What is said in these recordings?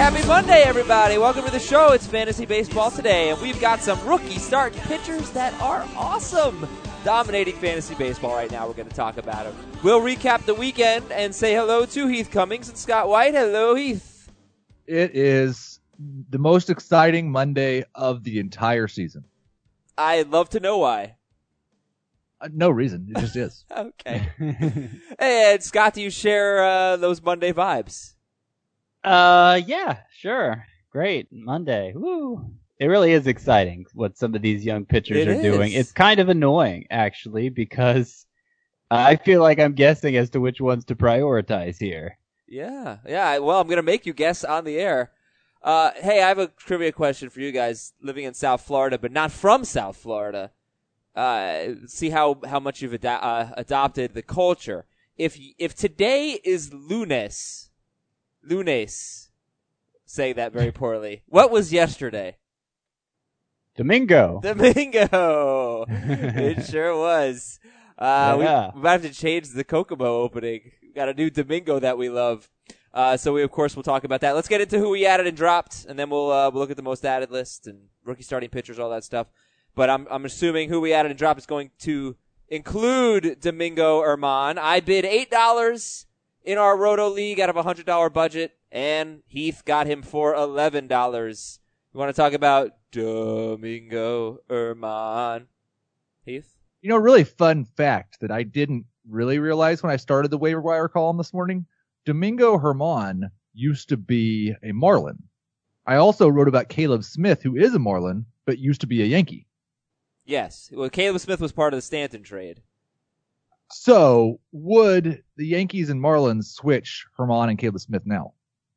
Happy Monday, everybody. Welcome to the show. It's Fantasy Baseball Today, and we've got some rookie starting pitchers that are awesome. Dominating fantasy baseball right now. We're going to talk about them. We'll recap the weekend and say hello to Heath Cummings and Scott White. Hello, Heath. It is the most exciting Monday of the entire season. I'd love to know why. No reason. It just is. Okay. And Scott, do you share those Monday vibes? Yeah, sure. Great. Monday. Woo. It really is exciting what some of these young pitchers are doing. It's kind of annoying, actually, because I feel like I'm guessing as to which ones to prioritize here. Yeah. Well, I'm going to make you guess on the air. Hey, I have a trivia question for you guys living in South Florida, but not from South Florida. See how much you've adopted the culture. If today is lunes, say that very poorly. What was yesterday? Domingo. It sure was. Yeah. We might have to change the Kokomo opening. We got a new Domingo that we love. So we, of course, will talk about that. Let's get into who we added and dropped, and then we'll look at the most added list and rookie starting pitchers, all that stuff. But I'm assuming who we added and dropped is going to include Domingo Germán. I bid $8 in our Roto League out of a $100 budget, and Heath got him for $11. You want to talk about Domingo Germán? Heath? You know, really fun fact that I didn't really realize when I started the waiver wire column this morning. Domingo Germán used to be a Marlin. I also wrote about Caleb Smith, who is a Marlin, but used to be a Yankee. Yes. Well, Caleb Smith was part of the Stanton trade. So would the Yankees and Marlins switch Germán and Caleb Smith now?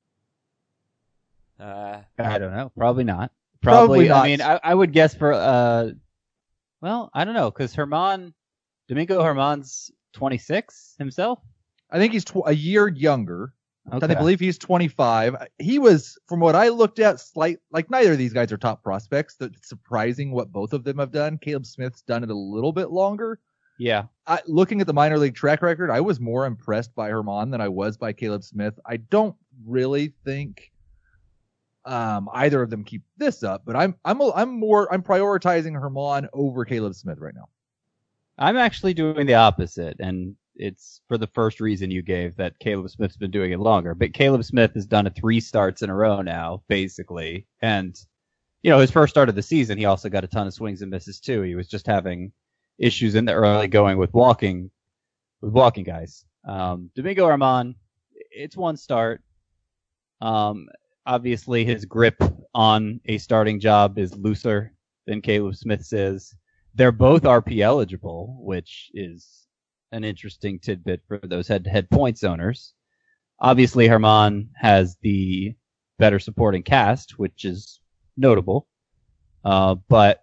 I don't know. Probably not. Probably not. I mean, I would guess for, well, I don't know, because Domingo Germán's 26 himself? I think he's a year younger. Okay. I believe he's 25. He was, from what I looked at, like neither of these guys are top prospects. That's surprising what both of them have done. Caleb Smith's done it a little bit longer. Yeah. Looking at the minor league track record, I was more impressed by Germán than I was by Caleb Smith. I don't really think either of them keep this up, but I'm prioritizing Germán over Caleb Smith right now. I'm actually doing the opposite, and it's for the first reason you gave, that Caleb Smith's been doing it longer. But Caleb Smith has done it 3 starts in a row now, basically. And, you know, his first start of the season, he also got a ton of swings and misses too. He was just having issues in the early going with walking guys. Domingo Germán, it's 1 start. Obviously his grip on a starting job is looser than Caleb Smith's is. They're both RP eligible, which is an interesting tidbit for those head-to-head points owners. Obviously, Germán has the better supporting cast, which is notable. But,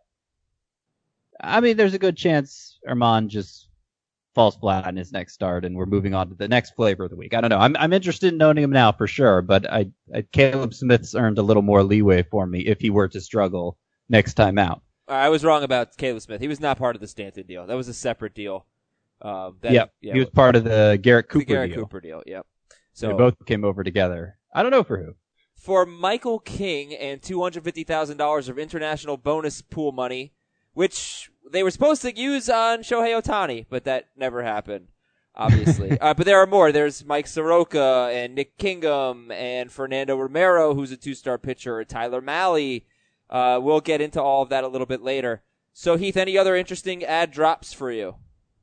I mean, there's a good chance Germán just falls flat in his next start, and we're moving on to the next flavor of the week. I don't know. I'm interested in owning him now for sure, but Caleb Smith's earned a little more leeway for me if he were to struggle next time out. I was wrong about Caleb Smith. He was not part of the Stanton deal. That was a separate deal. He was part of the Garrett Cooper deal. Yep. So they both came over together. I don't know for who. For Michael King and $250,000 of international bonus pool money, which they were supposed to use on Shohei Ohtani, but that never happened, obviously. But there are more. There's Mike Soroka and Nick Kingham and Fernando Romero, who's a 2-star pitcher, Tyler Mahle. We'll get into all of that a little bit later. So, Heath, any other interesting ad drops for you?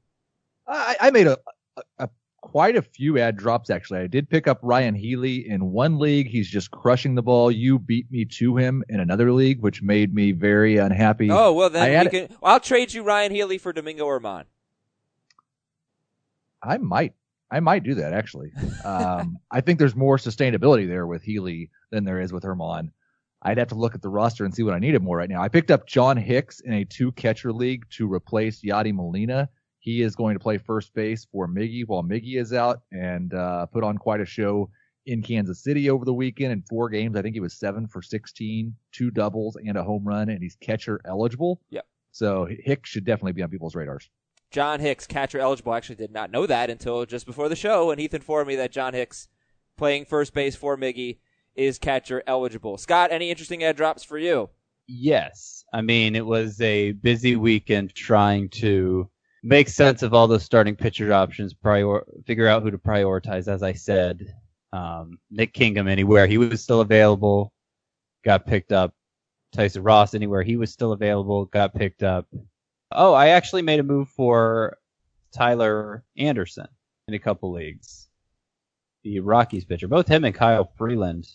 I made quite a few ad drops, actually. I did pick up Ryan Healy in one league. He's just crushing the ball. You beat me to him in another league, which made me very unhappy. Oh, well, then I'll trade you Ryan Healy for Domingo Germán. I might do that, actually. I think there's more sustainability there with Healy than there is with Germán. I'd have to look at the roster and see what I needed more right now. I picked up John Hicks in a 2-catcher league to replace Yadi Molina. He is going to play first base for Miggy while Miggy is out, and put on quite a show in Kansas City over the weekend in 4 games. I think he was 7 for 16, 2 doubles and a home run, and he's catcher eligible. Yep. So Hicks should definitely be on people's radars. John Hicks, catcher eligible. I actually did not know that until just before the show, and Heath informed me that John Hicks, playing first base for Miggy, is catcher eligible. Scott, any interesting add drops for you? Yes. I mean, it was a busy weekend trying to make sense of all those starting pitcher options, figure out who to prioritize, as I said. Nick Kingham, anywhere he was still available, got picked up. Tyson Ross, anywhere he was still available, got picked up. Oh, I actually made a move for Tyler Anderson in a couple leagues. The Rockies pitcher. Both him and Kyle Freeland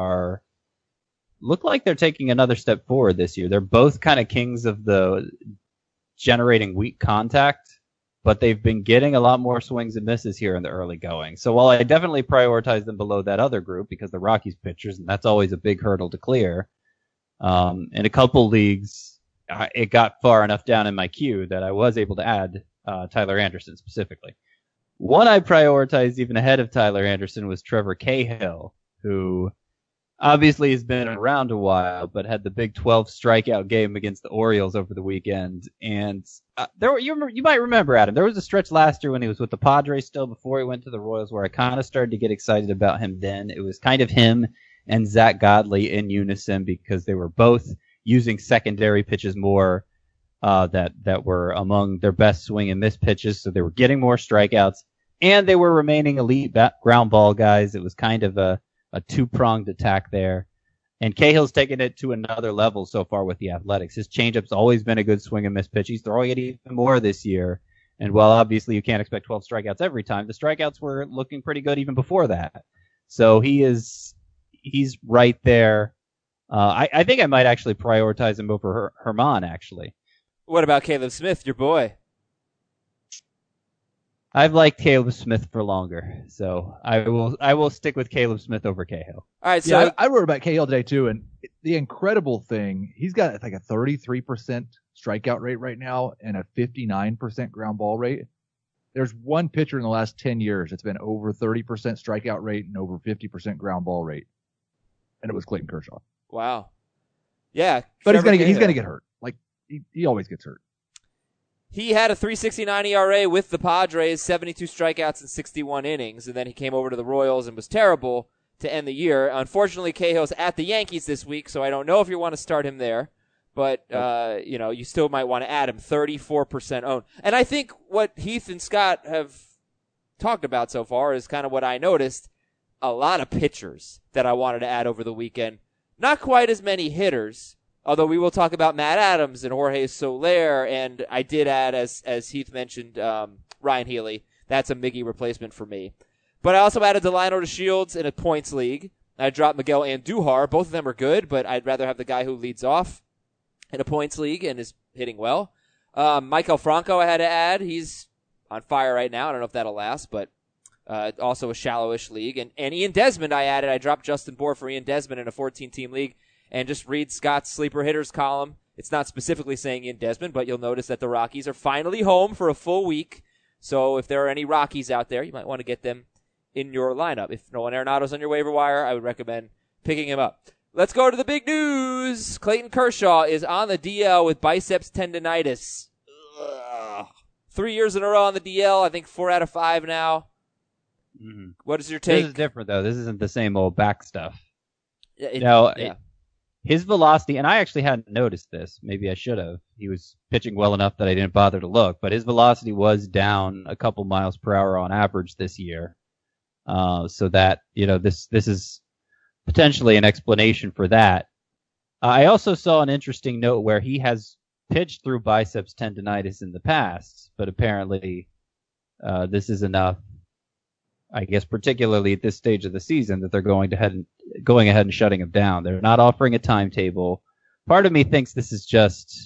look like they're taking another step forward this year. They're both kind of kings of the generating weak contact, but they've been getting a lot more swings and misses here in the early going. So while I definitely prioritize them below that other group because the Rockies pitchers, and that's always a big hurdle to clear, in a couple leagues, it got far enough down in my queue that I was able to add Tyler Anderson specifically. One I prioritized even ahead of Tyler Anderson was Trevor Cahill, who obviously has been around a while, but had the big 12 strikeout game against the Orioles over the weekend. And you might remember, Adam, there was a stretch last year when he was with the Padres still before he went to the Royals where I kind of started to get excited about him then. It was kind of him and Zach Godley in unison because they were both using secondary pitches more that were among their best swing and miss pitches. So they were getting more strikeouts and they were remaining elite ground ball guys. It was kind of a two-pronged attack there. And Cahill's taken it to another level so far with the Athletics. His changeup's always been a good swing and miss pitch. He's throwing it even more this year. And while obviously you can't expect 12 strikeouts every time, the strikeouts were looking pretty good even before that. So he's right there. I think I might actually prioritize him over Herman, actually. What about Caleb Smith, your boy? I've liked Caleb Smith for longer, so I will stick with Caleb Smith over Cahill. All right, so yeah, I wrote about Cahill today too, and the incredible thing, he's got like a 33% strikeout rate right now and a 59% ground ball rate. There's one pitcher in the last 10 years that's been over 30% strikeout rate and over 50% ground ball rate, and it was Clayton Kershaw. Wow. Yeah, but he's gonna get hurt. Like he always gets hurt. He had a 3.69 ERA with the Padres, 72 strikeouts in 61 innings, and then he came over to the Royals and was terrible to end the year. Unfortunately, Cahill's at the Yankees this week, so I don't know if you want to start him there, but you still might want to add him. 34% owned. And I think what Heath and Scott have talked about so far is kind of what I noticed. A lot of pitchers that I wanted to add over the weekend. Not quite as many hitters, although we will talk about Matt Adams and Jorge Soler, and I did add, as Heath mentioned, Ryan Healy. That's a Miggy replacement for me. But I also added Delino DeShields in a points league. I dropped Miguel Andujar. Both of them are good, but I'd rather have the guy who leads off in a points league and is hitting well. Michael Franco I had to add. He's on fire right now. I don't know if that'll last, but also a shallowish league. And Ian Desmond I added. I dropped Justin Bour for Ian Desmond in a 14-team league. And just read Scott's sleeper hitters column. It's not specifically saying Ian Desmond, but you'll notice that the Rockies are finally home for a full week. So if there are any Rockies out there, you might want to get them in your lineup. If Nolan Arenado's on your waiver wire, I would recommend picking him up. Let's go to the big news. Clayton Kershaw is on the DL with biceps tendonitis. Ugh. 3 years in a row on the DL. I think 4 out of 5 now. Mm-hmm. What is your take? This is different, though. This isn't the same old back stuff. Yeah. His velocity, and I actually hadn't noticed this. Maybe I should have. He was pitching well enough that I didn't bother to look, but his velocity was down a couple miles per hour on average this year. So that, this is potentially an explanation for that. I also saw an interesting note where he has pitched through biceps tendonitis in the past, but apparently this is enough, I guess, particularly at this stage of the season, that they're going ahead and shutting him down. They're not offering a timetable. Part of me thinks this is just,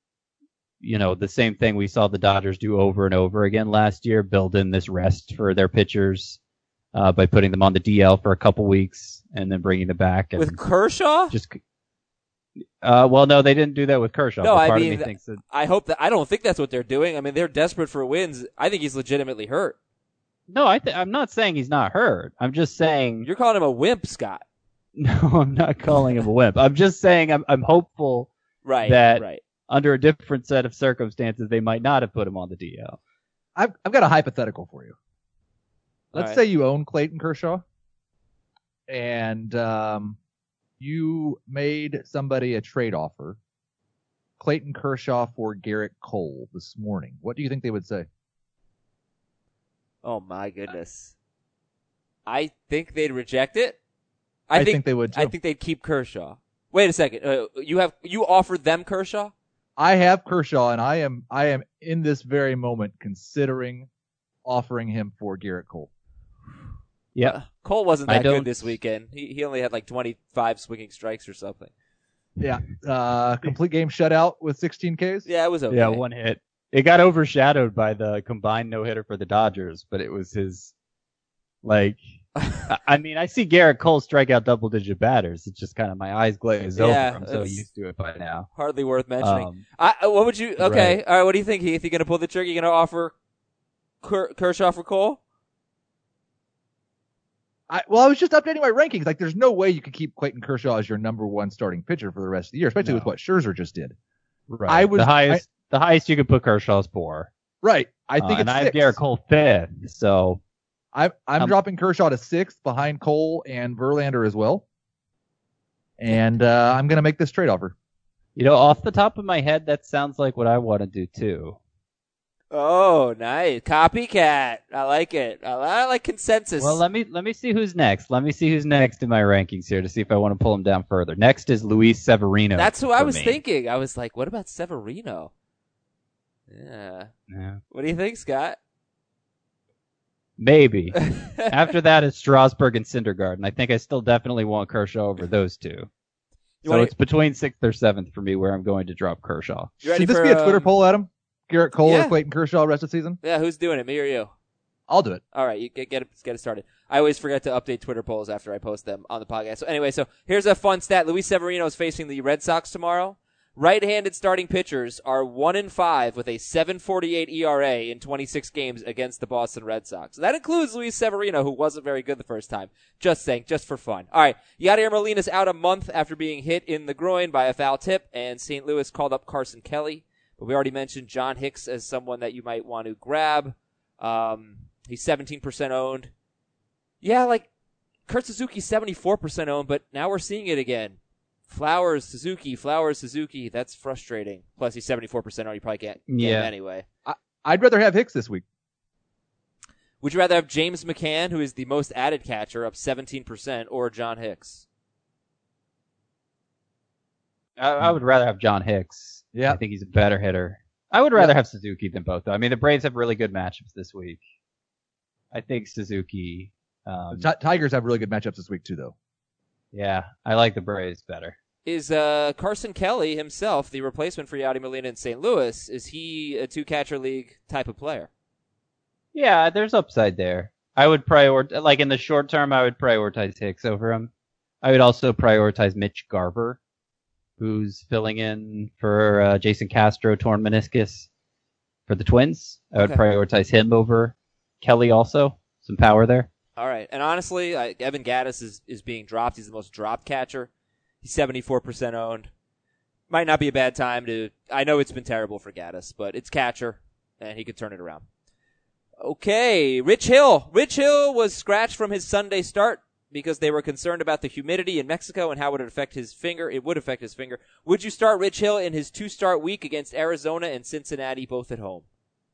the same thing we saw the Dodgers do over and over again last year, build in this rest for their pitchers by putting them on the DL for a couple weeks and then bringing them back. And with Kershaw? Well, no, they didn't do that with Kershaw. No, part of me thinks that. I don't think that's what they're doing. I mean, they're desperate for wins. I think he's legitimately hurt. No, I'm not saying he's not hurt. I'm just saying you're calling him a wimp, Scott. No, I'm not calling him a wimp. I'm just saying I'm hopeful that under a different set of circumstances they might not have put him on the DL. I've got a hypothetical for you. Let's say you own Clayton Kershaw. and you made somebody a trade offer, Clayton Kershaw for Garrett Cole this morning. What do you think they would say? Oh my goodness. I think they'd reject it. I think they would too. I think they'd keep Kershaw. Wait a second. You offered them Kershaw? I have Kershaw, and I am in this very moment considering offering him for Garrett Cole. Yeah. Cole wasn't that good this weekend. He only had like 25 swinging strikes or something. Yeah. Complete game shutout with 16 Ks. Yeah, it was okay. Yeah, one hit. It got overshadowed by the combined no-hitter for the Dodgers, but it was his, like, I mean, I see Garrett Cole strike out double-digit batters. It's just kind of my eyes glaze over. I'm so used to it by now. Hardly worth mentioning. What would you? Okay, right. All right. What do you think, Heath? You gonna pull the trigger? You gonna offer Kershaw for Cole? I was just updating my rankings. Like, there's no way you could keep Clayton Kershaw as your number one starting pitcher for the rest of the year, especially with what Scherzer just did. Right. The highest you could put Kershaw is 4. Right. I think it's and 6. I have Garrett Cole 5th, so I'm dropping Kershaw to 6th behind Cole and Verlander as well. And I'm going to make this trade offer. You know, off the top of my head, that sounds like what I want to do too. Oh, nice. Copycat. I like it. I like consensus. Well, let me see who's next. Let me see who's next in my rankings here to see if I want to pull him down further. Next is Luis Severino. That's who I was thinking. I was like, what about Severino? Yeah. What do you think, Scott? Maybe. After that is Strasburg and Syndergaard, I think I still definitely want Kershaw over those two. It's between 6th or 7th for me where I'm going to drop Kershaw. Should this be a Twitter poll, Adam? Garrett Cole or Clayton Kershaw rest of the season? Yeah, who's doing it, me or you? I'll do it. All right, you get it started. I always forget to update Twitter polls after I post them on the podcast. So anyway, here's a fun stat. Luis Severino is facing the Red Sox tomorrow. Right-handed starting pitchers are 1-5 with a 7.48 ERA in 26 games against the Boston Red Sox. That includes Luis Severino, who wasn't very good the first time. Just saying, just for fun. All right, Yadier Molina's out a month after being hit in the groin by a foul tip, and St. Louis called up Carson Kelly. But we already mentioned John Hicks as someone that you might want to grab. He's 17% owned. Yeah, like Kurt Suzuki's 74% owned, but now we're seeing it again. Flowers, Suzuki. That's frustrating. Plus, he's 74% owned. You probably can't get him anyway. I'd rather have Hicks this week. Would you rather have James McCann, who is the most added catcher, up 17%, or John Hicks? I would rather have John Hicks. Yeah. I think he's a better hitter. I would rather have Suzuki than both, though. I mean, the Braves have really good matchups this week. I think Suzuki. Tigers have really good matchups this week, too, though. Yeah, I like the Braves better. Is Carson Kelly himself the replacement for Yadier Molina in St. Louis? Is he a two-catcher league type of player? Yeah, there's upside there. I would like in the short term, I would prioritize Hicks over him. I would also prioritize Mitch Garver, who's filling in for Jason Castro, torn meniscus for the Twins. I would prioritize him over Kelly also. Some power there. All right. And honestly, Evan Gattis is being dropped. He's the most dropped catcher. He's 74% owned. Might not be a bad time to... I know it's been terrible for Gattis, but it's catcher, and he could turn it around. Okay, Rich Hill. Rich Hill was scratched from his Sunday start because they were concerned about the humidity in Mexico and how it would affect his finger. It would affect his finger. Would you start Rich Hill in his 2-start week against Arizona and Cincinnati, both at home?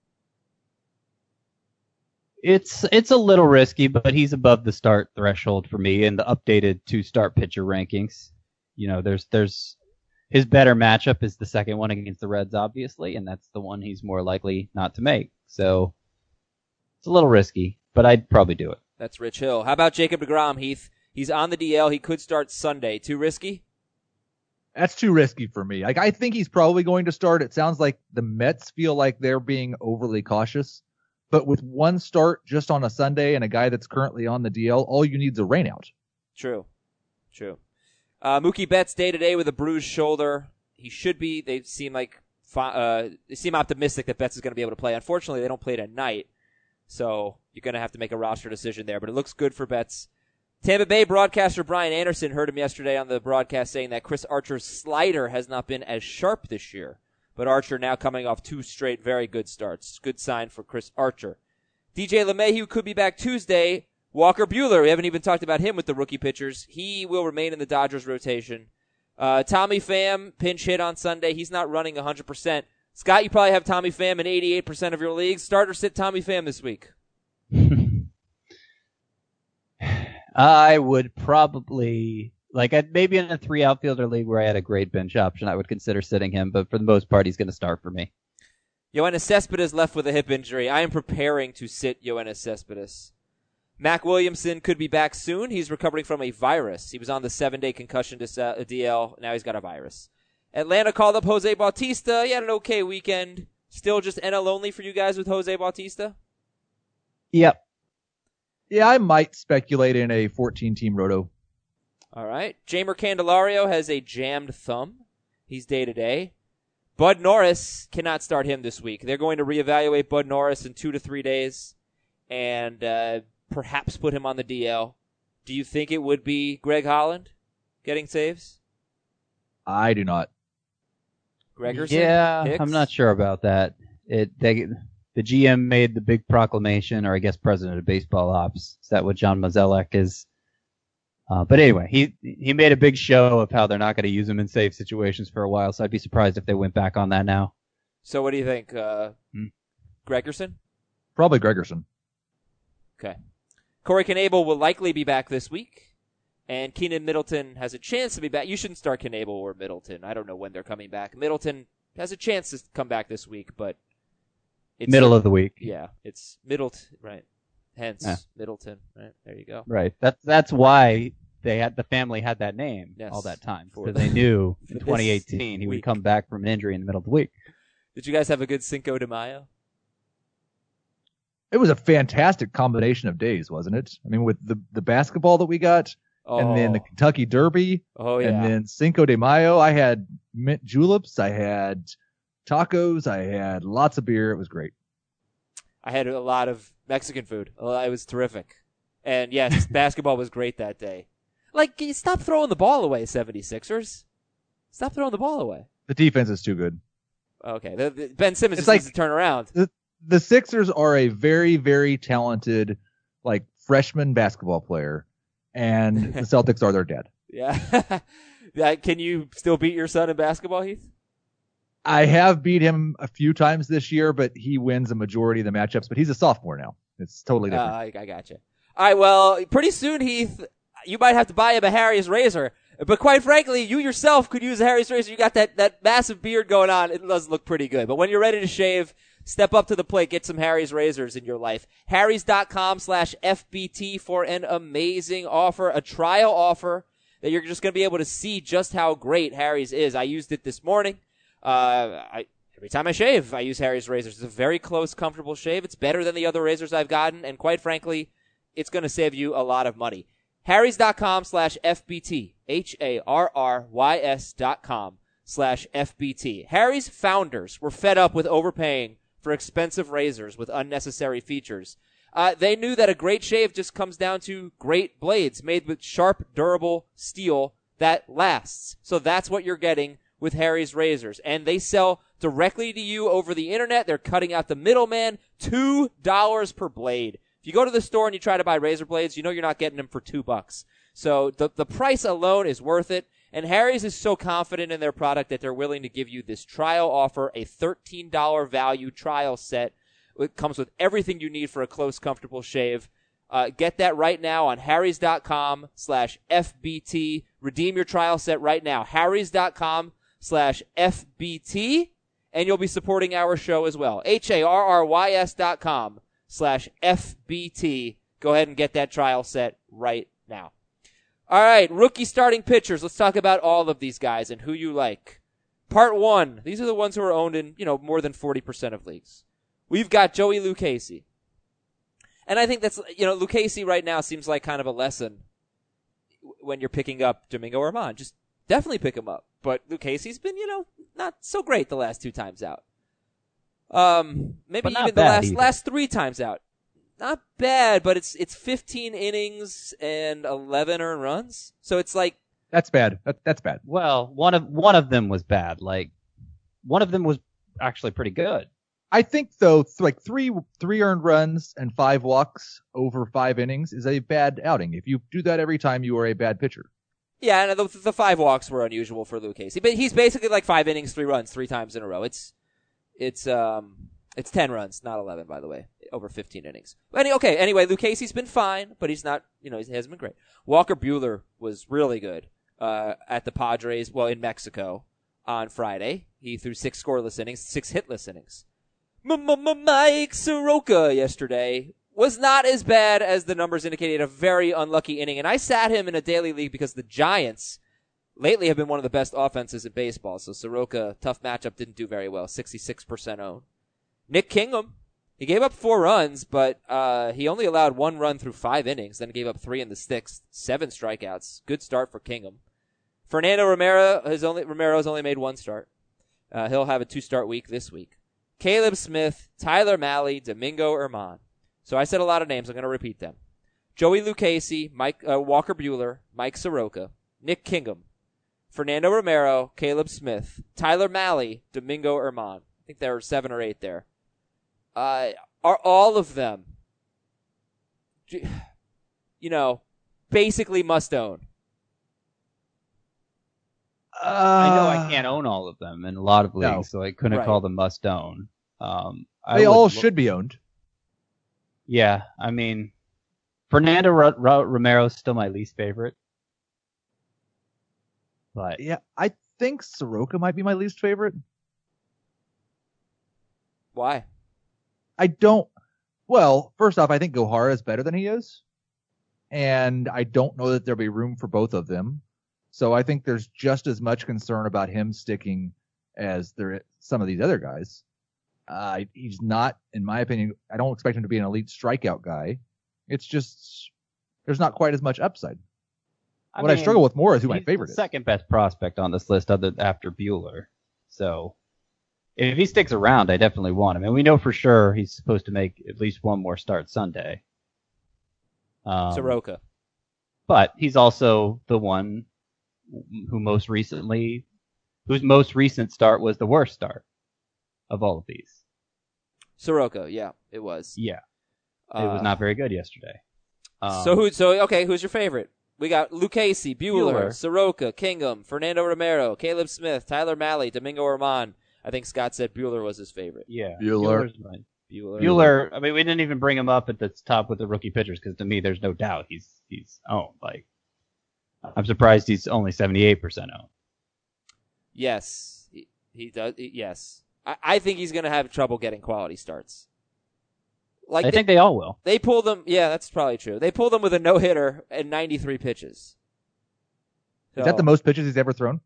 It's a little risky, but he's above the start threshold for me in the updated 2-start pitcher rankings. You know, there's his better matchup is the second one against the Reds, obviously, and that's the one he's more likely not to make. So it's a little risky, but I'd probably do it. That's Rich Hill. How about Jacob deGrom, Heath? He's on the DL. He could start Sunday. Too risky? That's too risky for me. Like, I think he's probably going to start. It sounds like the Mets feel like they're being overly cautious. But with one start just on a Sunday and a guy that's currently on the DL, all you need is a rainout. True. Mookie Betts day-to-day with a bruised shoulder. He should be. They seem optimistic that Betts is going to be able to play. Unfortunately, they don't play at night, so you're going to have to make a roster decision there. But it looks good for Betts. Tampa Bay broadcaster Brian Anderson heard him yesterday on the broadcast saying that Chris Archer's slider has not been as sharp this year. But Archer now coming off 2 straight very good starts. Good sign for Chris Archer. DJ LeMahieu could be back Tuesday, Walker Buehler, we haven't even talked about him with the rookie pitchers. He will remain in the Dodgers rotation. Tommy Pham, pinch hit on Sunday. He's not running 100%. Scott, you probably have Tommy Pham in 88% of your leagues. Start or sit Tommy Pham this week? I would probably, maybe in a 3 outfielder league where I had a great bench option, I would consider sitting him, but for the most part, he's going to start for me. Yoenis Cespedes left with a hip injury. I am preparing to sit Yoenis Cespedes. Mac Williamson could be back soon. He's recovering from a virus. He was on the 7-day concussion DL. Now he's got a virus. Atlanta called up Jose Bautista. He had an okay weekend. Still just NL only for you guys with Jose Bautista? Yep. Yeah, I might speculate in a 14-team roto. All right. Jamer Candelario has a jammed thumb. He's day-to-day. Bud Norris, cannot start him this week. They're going to reevaluate Bud Norris in 2 to 3 days and perhaps put him on the DL. Do you think it would be Greg Holland getting saves? I do not. Gregerson? Yeah, Hicks? I'm not sure about that. The GM made the big proclamation, or I guess president of baseball ops. Is that what John Mozeliak is? But anyway, he made a big show of how they're not going to use him in safe situations for a while, so I'd be surprised if they went back on that now. So what do you think? Gregerson? Probably Gregerson. Okay. Corey Knebel will likely be back this week. And Keenan Middleton has a chance to be back. You shouldn't start Knebel or Middleton. I don't know when they're coming back. Middleton has a chance to come back this week, but it's middle of the week. Yeah, it's Middleton, right? Hence Middleton, right? There you go. Right. That's why the family had that name all that time, because they knew in 2018 he would come back from an injury in the middle of the week. Did you guys have a good Cinco de Mayo? It was a fantastic combination of days, wasn't it? I mean, with the basketball that we got. And then the Kentucky Derby. Oh, yeah. And then Cinco de Mayo. I had mint juleps. I had tacos. I had lots of beer. It was great. I had a lot of Mexican food. It was terrific. And, yes, basketball was great that day. Stop throwing the ball away, 76ers. Stop throwing the ball away. The defense is too good. Okay. Ben Simmons needs to turn around. The Sixers are a very, very talented, freshman basketball player. And the Celtics are their dad. Yeah. Can you still beat your son in basketball, Heath? I have beat him a few times this year, but he wins a majority of the matchups. But he's a sophomore now. It's totally different. I got you. All right, well, pretty soon, Heath, you might have to buy him a Harry's razor. But quite frankly, you yourself could use a Harry's razor. You got that massive beard going on. It does look pretty good. But when you're ready to shave, step up to the plate. Get some Harry's razors in your life. Harrys.com/FBT for an amazing offer, a trial offer that you're just going to be able to see just how great Harry's is. I used it this morning. Every time I shave, I use Harry's razors. It's a very close, comfortable shave. It's better than the other razors I've gotten. And quite frankly, it's going to save you a lot of money. Harrys.com/FBT. HARRYS.com/FBT. Harry's founders were fed up with overpaying for expensive razors with unnecessary features. They knew that a great shave just comes down to great blades made with sharp, durable steel that lasts. So that's what you're getting with Harry's razors. And they sell directly to you over the internet. They're cutting out the middleman. $2 per blade. If you go to the store and you try to buy razor blades, you know you're not getting them for $2. So the price alone is worth it. And Harry's is so confident in their product that they're willing to give you this trial offer, a $13 value trial set. It comes with everything you need for a close, comfortable shave. Get that right now on harrys.com/FBT. Redeem your trial set right now. harrys.com/FBT. And you'll be supporting our show as well. harrys.com/FBT. Go ahead and get that trial set right now. All right, rookie starting pitchers. Let's talk about all of these guys and who you like. Part 1. These are the ones who are owned in, more than 40% of leagues. We've got Joey Lucchesi. And I think that's, Lucchesi right now seems like kind of a lesson when you're picking up Domingo Germán. Just definitely pick him up. But Lucchesi's been, not so great the last 2 times out. Maybe even the last 3 times out. Not bad, but it's 15 innings and 11 earned runs. So it's like that's bad. That's bad. Well, one of them was bad. One of them was actually pretty good. I think though, like three earned runs and 5 walks over 5 innings is a bad outing. If you do that every time, you are a bad pitcher. Yeah, and the 5 walks were unusual for Lucchesi, but he's basically like 5 innings, 3 runs, 3 times in a row. It's 10 runs, not 11, by the way, over 15 innings. Anyway, Lucchesi's been fine, but he's not, he hasn't been great. Walker Buehler was really good at the Padres, in Mexico on Friday. He threw 6 scoreless innings, 6 hitless innings. Mike Soroka yesterday was not as bad as the numbers indicated. A very unlucky inning, and I sat him in a daily league because the Giants lately have been one of the best offenses in baseball. So Soroka, tough matchup, didn't do very well. 66% owned. Nick Kingham, he gave up 4 runs, but he only allowed 1 run through 5 innings. Then gave up 3 in the 6th, 7 strikeouts. Good start for Kingham. Fernando Romero has only made 1 start. He'll have a 2-start week this week. Caleb Smith, Tyler Mahle, Domingo Germán. So I said a lot of names. I'm going to repeat them. Joey Lucchesi, Walker Buehler, Mike Soroka, Nick Kingham, Fernando Romero, Caleb Smith, Tyler Mahle, Domingo Germán. I think there were 7 or 8 there. Are all of them, basically must own? I know I can't own all of them in a lot of leagues, No. so I couldn't call them must own. They all should be owned. Yeah, I mean, Fernando Romero is still my least favorite. But Yeah, I think Soroka might be my least favorite. Why? First off, I think Gohara is better than he is. And I don't know that there'll be room for both of them. So I think there's just as much concern about him sticking as there is some of these other guys. He's not, in my opinion, I don't expect him to be an elite strikeout guy. It's just, there's not quite as much upside. I struggle with more is who my favorite is. Second best prospect on this list after Buehler. So if he sticks around, I definitely want him. And we know for sure he's supposed to make at least 1 more start Sunday. Soroka. But he's also the one whose most recent start was the worst start of all of these. Soroka, yeah, it was. Yeah. It was not very good yesterday. Who's your favorite? We got Lucchesi, Buehler, Soroka, Kingham, Fernando Romero, Caleb Smith, Tyler Mahle, Domingo Germán. I think Scott said Buehler was his favorite. Yeah. Buehler. Buehler, I mean, we didn't even bring him up at the top with the rookie pitchers because to me, there's no doubt he's owned. Like, I'm surprised he's only 78% owned. Yes, he does. Yes. I think he's going to have trouble getting quality starts. I think they all will. They pulled him. Yeah, that's probably true. They pulled him with a no-hitter and 93 pitches. So, is that the most pitches he's ever thrown?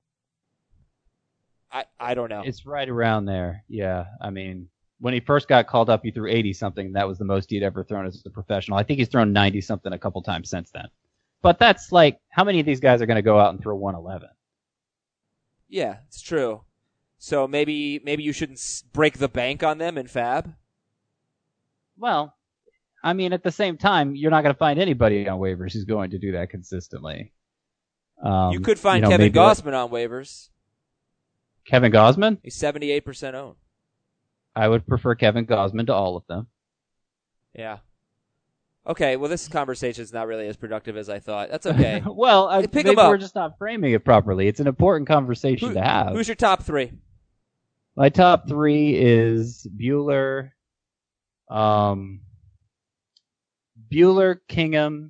I don't know. It's right around there. Yeah. I mean, when he first got called up, he threw 80-something. That was the most he'd ever thrown as a professional. I think he's thrown 90-something a couple times since then. But that's like, how many of these guys are going to go out and throw 111? Yeah, it's true. So maybe you shouldn't break the bank on them in Fab? Well, I mean, at the same time, you're not going to find anybody on waivers who's going to do that consistently. You could find Kevin Gausman on waivers. Kevin Gausman? He's 78% owned. I would prefer Kevin Gausman to all of them. Yeah. Okay, well, this conversation is not really as productive as I thought. That's okay. Well, pick maybe him up. We're just not framing it properly. It's an important conversation to have. Who's your top 3? My top 3 is Buehler, Kingham.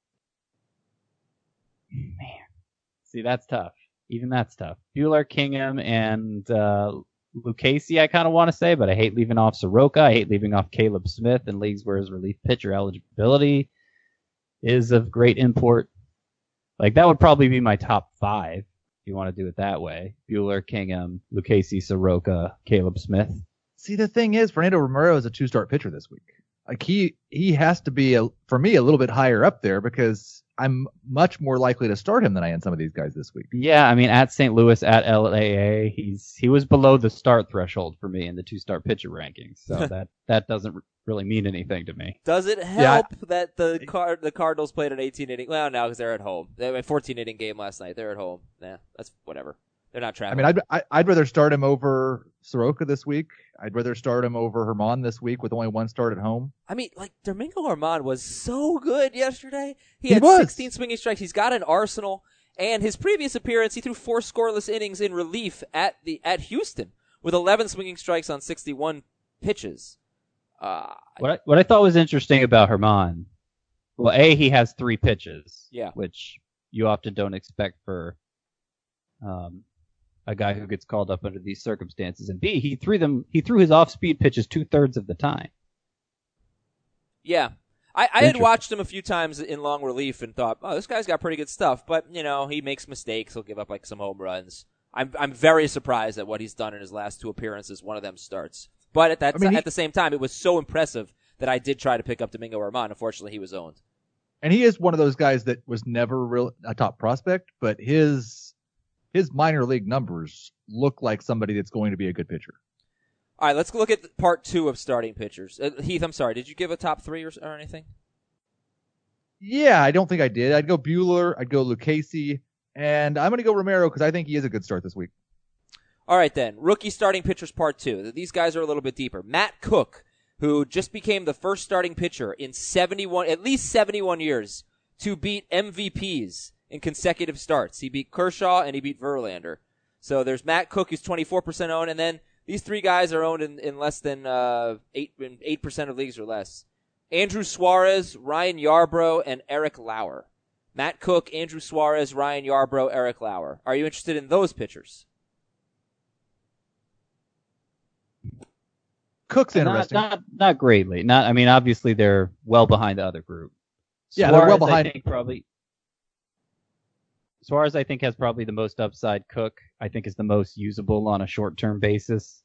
Man, see, that's tough. Even that's tough. Buehler, Kingham, and Lucchesi, I kind of want to say, but I hate leaving off Soroka. I hate leaving off Caleb Smith in leagues where his relief pitcher eligibility is of great import. Like, that would probably be my top 5, if you want to do it that way. Buehler, Kingham, Lucchesi, Soroka, Caleb Smith. See, the thing is, Fernando Romero is a 2-start pitcher this week. Like, he has to be, for me, a little bit higher up there because I'm much more likely to start him than I am some of these guys this week. Yeah, I mean, at St. Louis, at LAA, he was below the start threshold for me in the 2-star pitcher rankings. So that doesn't really mean anything to me. Does it help that the Cardinals played an 18-inning? Well, no, because they're at home. They had a 14-inning game last night. They're at home. Nah, that's whatever. They're not traveling. I mean, I'd rather start him over Soroka this week. I'd rather start him over Herman this week with only one start at home. I mean, like, Domingo Germán was so good yesterday. He He had was. 16 swinging strikes. He's got an arsenal. And his previous appearance, he threw 4 scoreless innings in relief at Houston with 11 swinging strikes on 61 pitches. What I thought was interesting about Herman, well, A, he has 3 pitches, Yeah. which you often don't expect for a guy who gets called up under these circumstances, and B, he threw his off-speed pitches 2/3 of the time. Yeah. I had watched him a few times in long relief and thought, oh, this guy's got pretty good stuff, but, he makes mistakes. He'll give up, like, some home runs. I'm very surprised at what he's done in his last 2 appearances. One of them starts. But at the same time, it was so impressive that I did try to pick up Domingo Germán. Unfortunately, he was owned. And he is one of those guys that was never a top prospect, but his minor league numbers look like somebody that's going to be a good pitcher. All right, let's look at part 2 of starting pitchers. Heath, I'm sorry, did you give a top 3 or anything? Yeah, I don't think I did. I'd go Buehler, I'd go Lucchesi, and I'm going to go Romero because I think he is a good start this week. All right, then. Rookie starting pitchers part 2. These guys are a little bit deeper. Matt Cook, who just became the first starting pitcher in at least 71 years to beat MVPs in consecutive starts. He beat Kershaw and he beat Verlander. So there's Matt Cook, who's 24% owned, and then these 3 guys are owned in less than 8% of leagues or less. Andrew Suarez, Ryan Yarbrough, and Eric Lauer. Matt Cook, Andrew Suarez, Ryan Yarbrough, Eric Lauer. Are you interested in those pitchers? Cook's interesting. Not greatly. Obviously they're well behind the other group. Yeah, Suarez, they're well behind. Suarez, I think, has probably the most upside. Cook, I think, is the most usable on a short-term basis.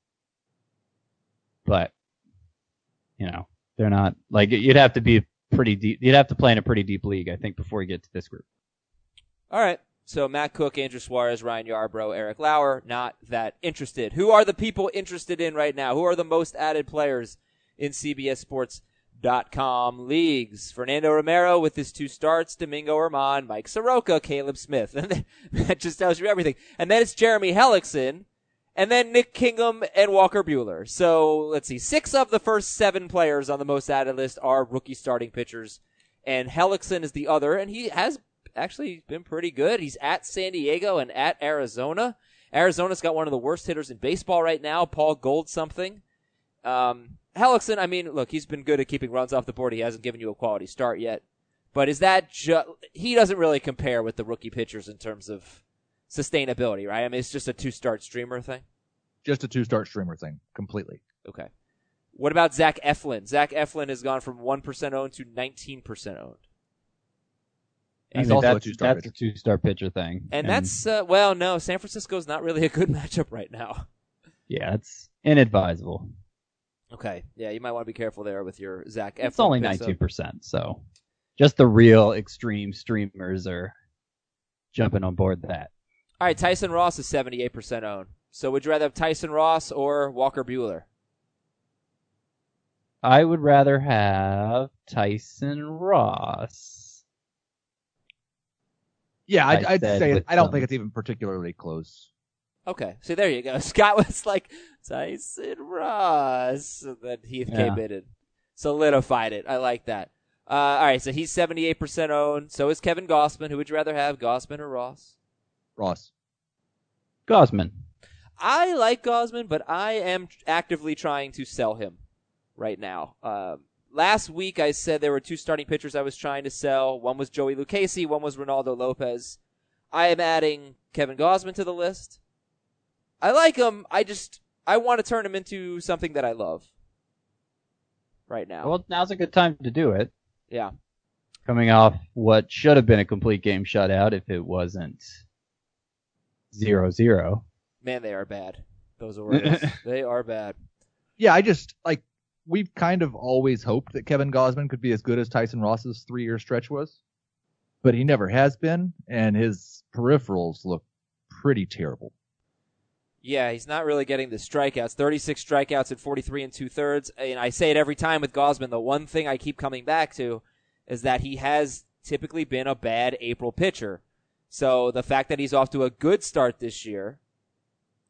But, they're not, like, you'd have to be pretty deep. You'd have to play in a pretty deep league, I think, before you get to this group. All right. So Matt Cook, Andrew Suarez, Ryan Yarbrough, Eric Lauer, not that interested. Who are the people interested in right now? Who are the most added players in CBSSports.com leagues? Fernando Romero with his 2 starts, Domingo Germán, Mike Soroka, Caleb Smith. And that just tells you everything. And then it's Jeremy Hellickson, and then Nick Kingham and Walker Buehler. So let's see. 6 of the first 7 players on the most added list are rookie starting pitchers. And Hellickson is the other, and he has actually been pretty good. He's at San Diego and at Arizona. Arizona's got one of the worst hitters in baseball right now, Paul Gold something. Hellickson, look, he's been good at keeping runs off the board. He hasn't given you a quality start yet. But is that he doesn't really compare with the rookie pitchers in terms of sustainability, right? It's just a 2-start streamer thing. Just a 2-start streamer thing, completely. Okay. What about Zach Eflin? Zach Eflin has gone from 1% owned to 19% owned. He's also that's, a 2-star That's a 2-star pitcher thing. And that's, no, San Francisco's not really a good matchup right now. Yeah, it's inadvisable. Okay. Yeah, you might want to be careful there with your Zach Eflin. It's only 19%, so just the real extreme streamers are jumping on board that. All right, Tyson Ross is 78% owned. So would you rather have Tyson Ross or Walker Buehler? I would rather have Tyson Ross. Yeah, I'd said say with I don't some- think it's even particularly close. Okay, so there you go. Scott was like, Tyson Ross. And then Heath came in and solidified it. I like that. All right, so he's 78% owned. So is Kevin Gausman. Who would you rather have, Gausman or Ross? Ross. Gausman. I like Gausman, but I am actively trying to sell him right now. Last week I said there were 2 starting pitchers I was trying to sell. One was Joey Lucchesi, one was Ronaldo Lopez. I am adding Kevin Gausman to the list. I like him. I want to turn him into something that I love right now. Well, now's a good time to do it. Yeah. Coming off what should have been a complete game shutout if it wasn't 0-0. Man, they are bad. Those Orioles. They are bad. Yeah, we've kind of always hoped that Kevin Gausman could be as good as Tyson Ross's 3-year stretch was, but he never has been, and his peripherals look pretty terrible. Yeah, he's not really getting the strikeouts. 36 strikeouts at 43 2/3. And I say it every time with Gausman. The one thing I keep coming back to is that he has typically been a bad April pitcher. So the fact that he's off to a good start this year,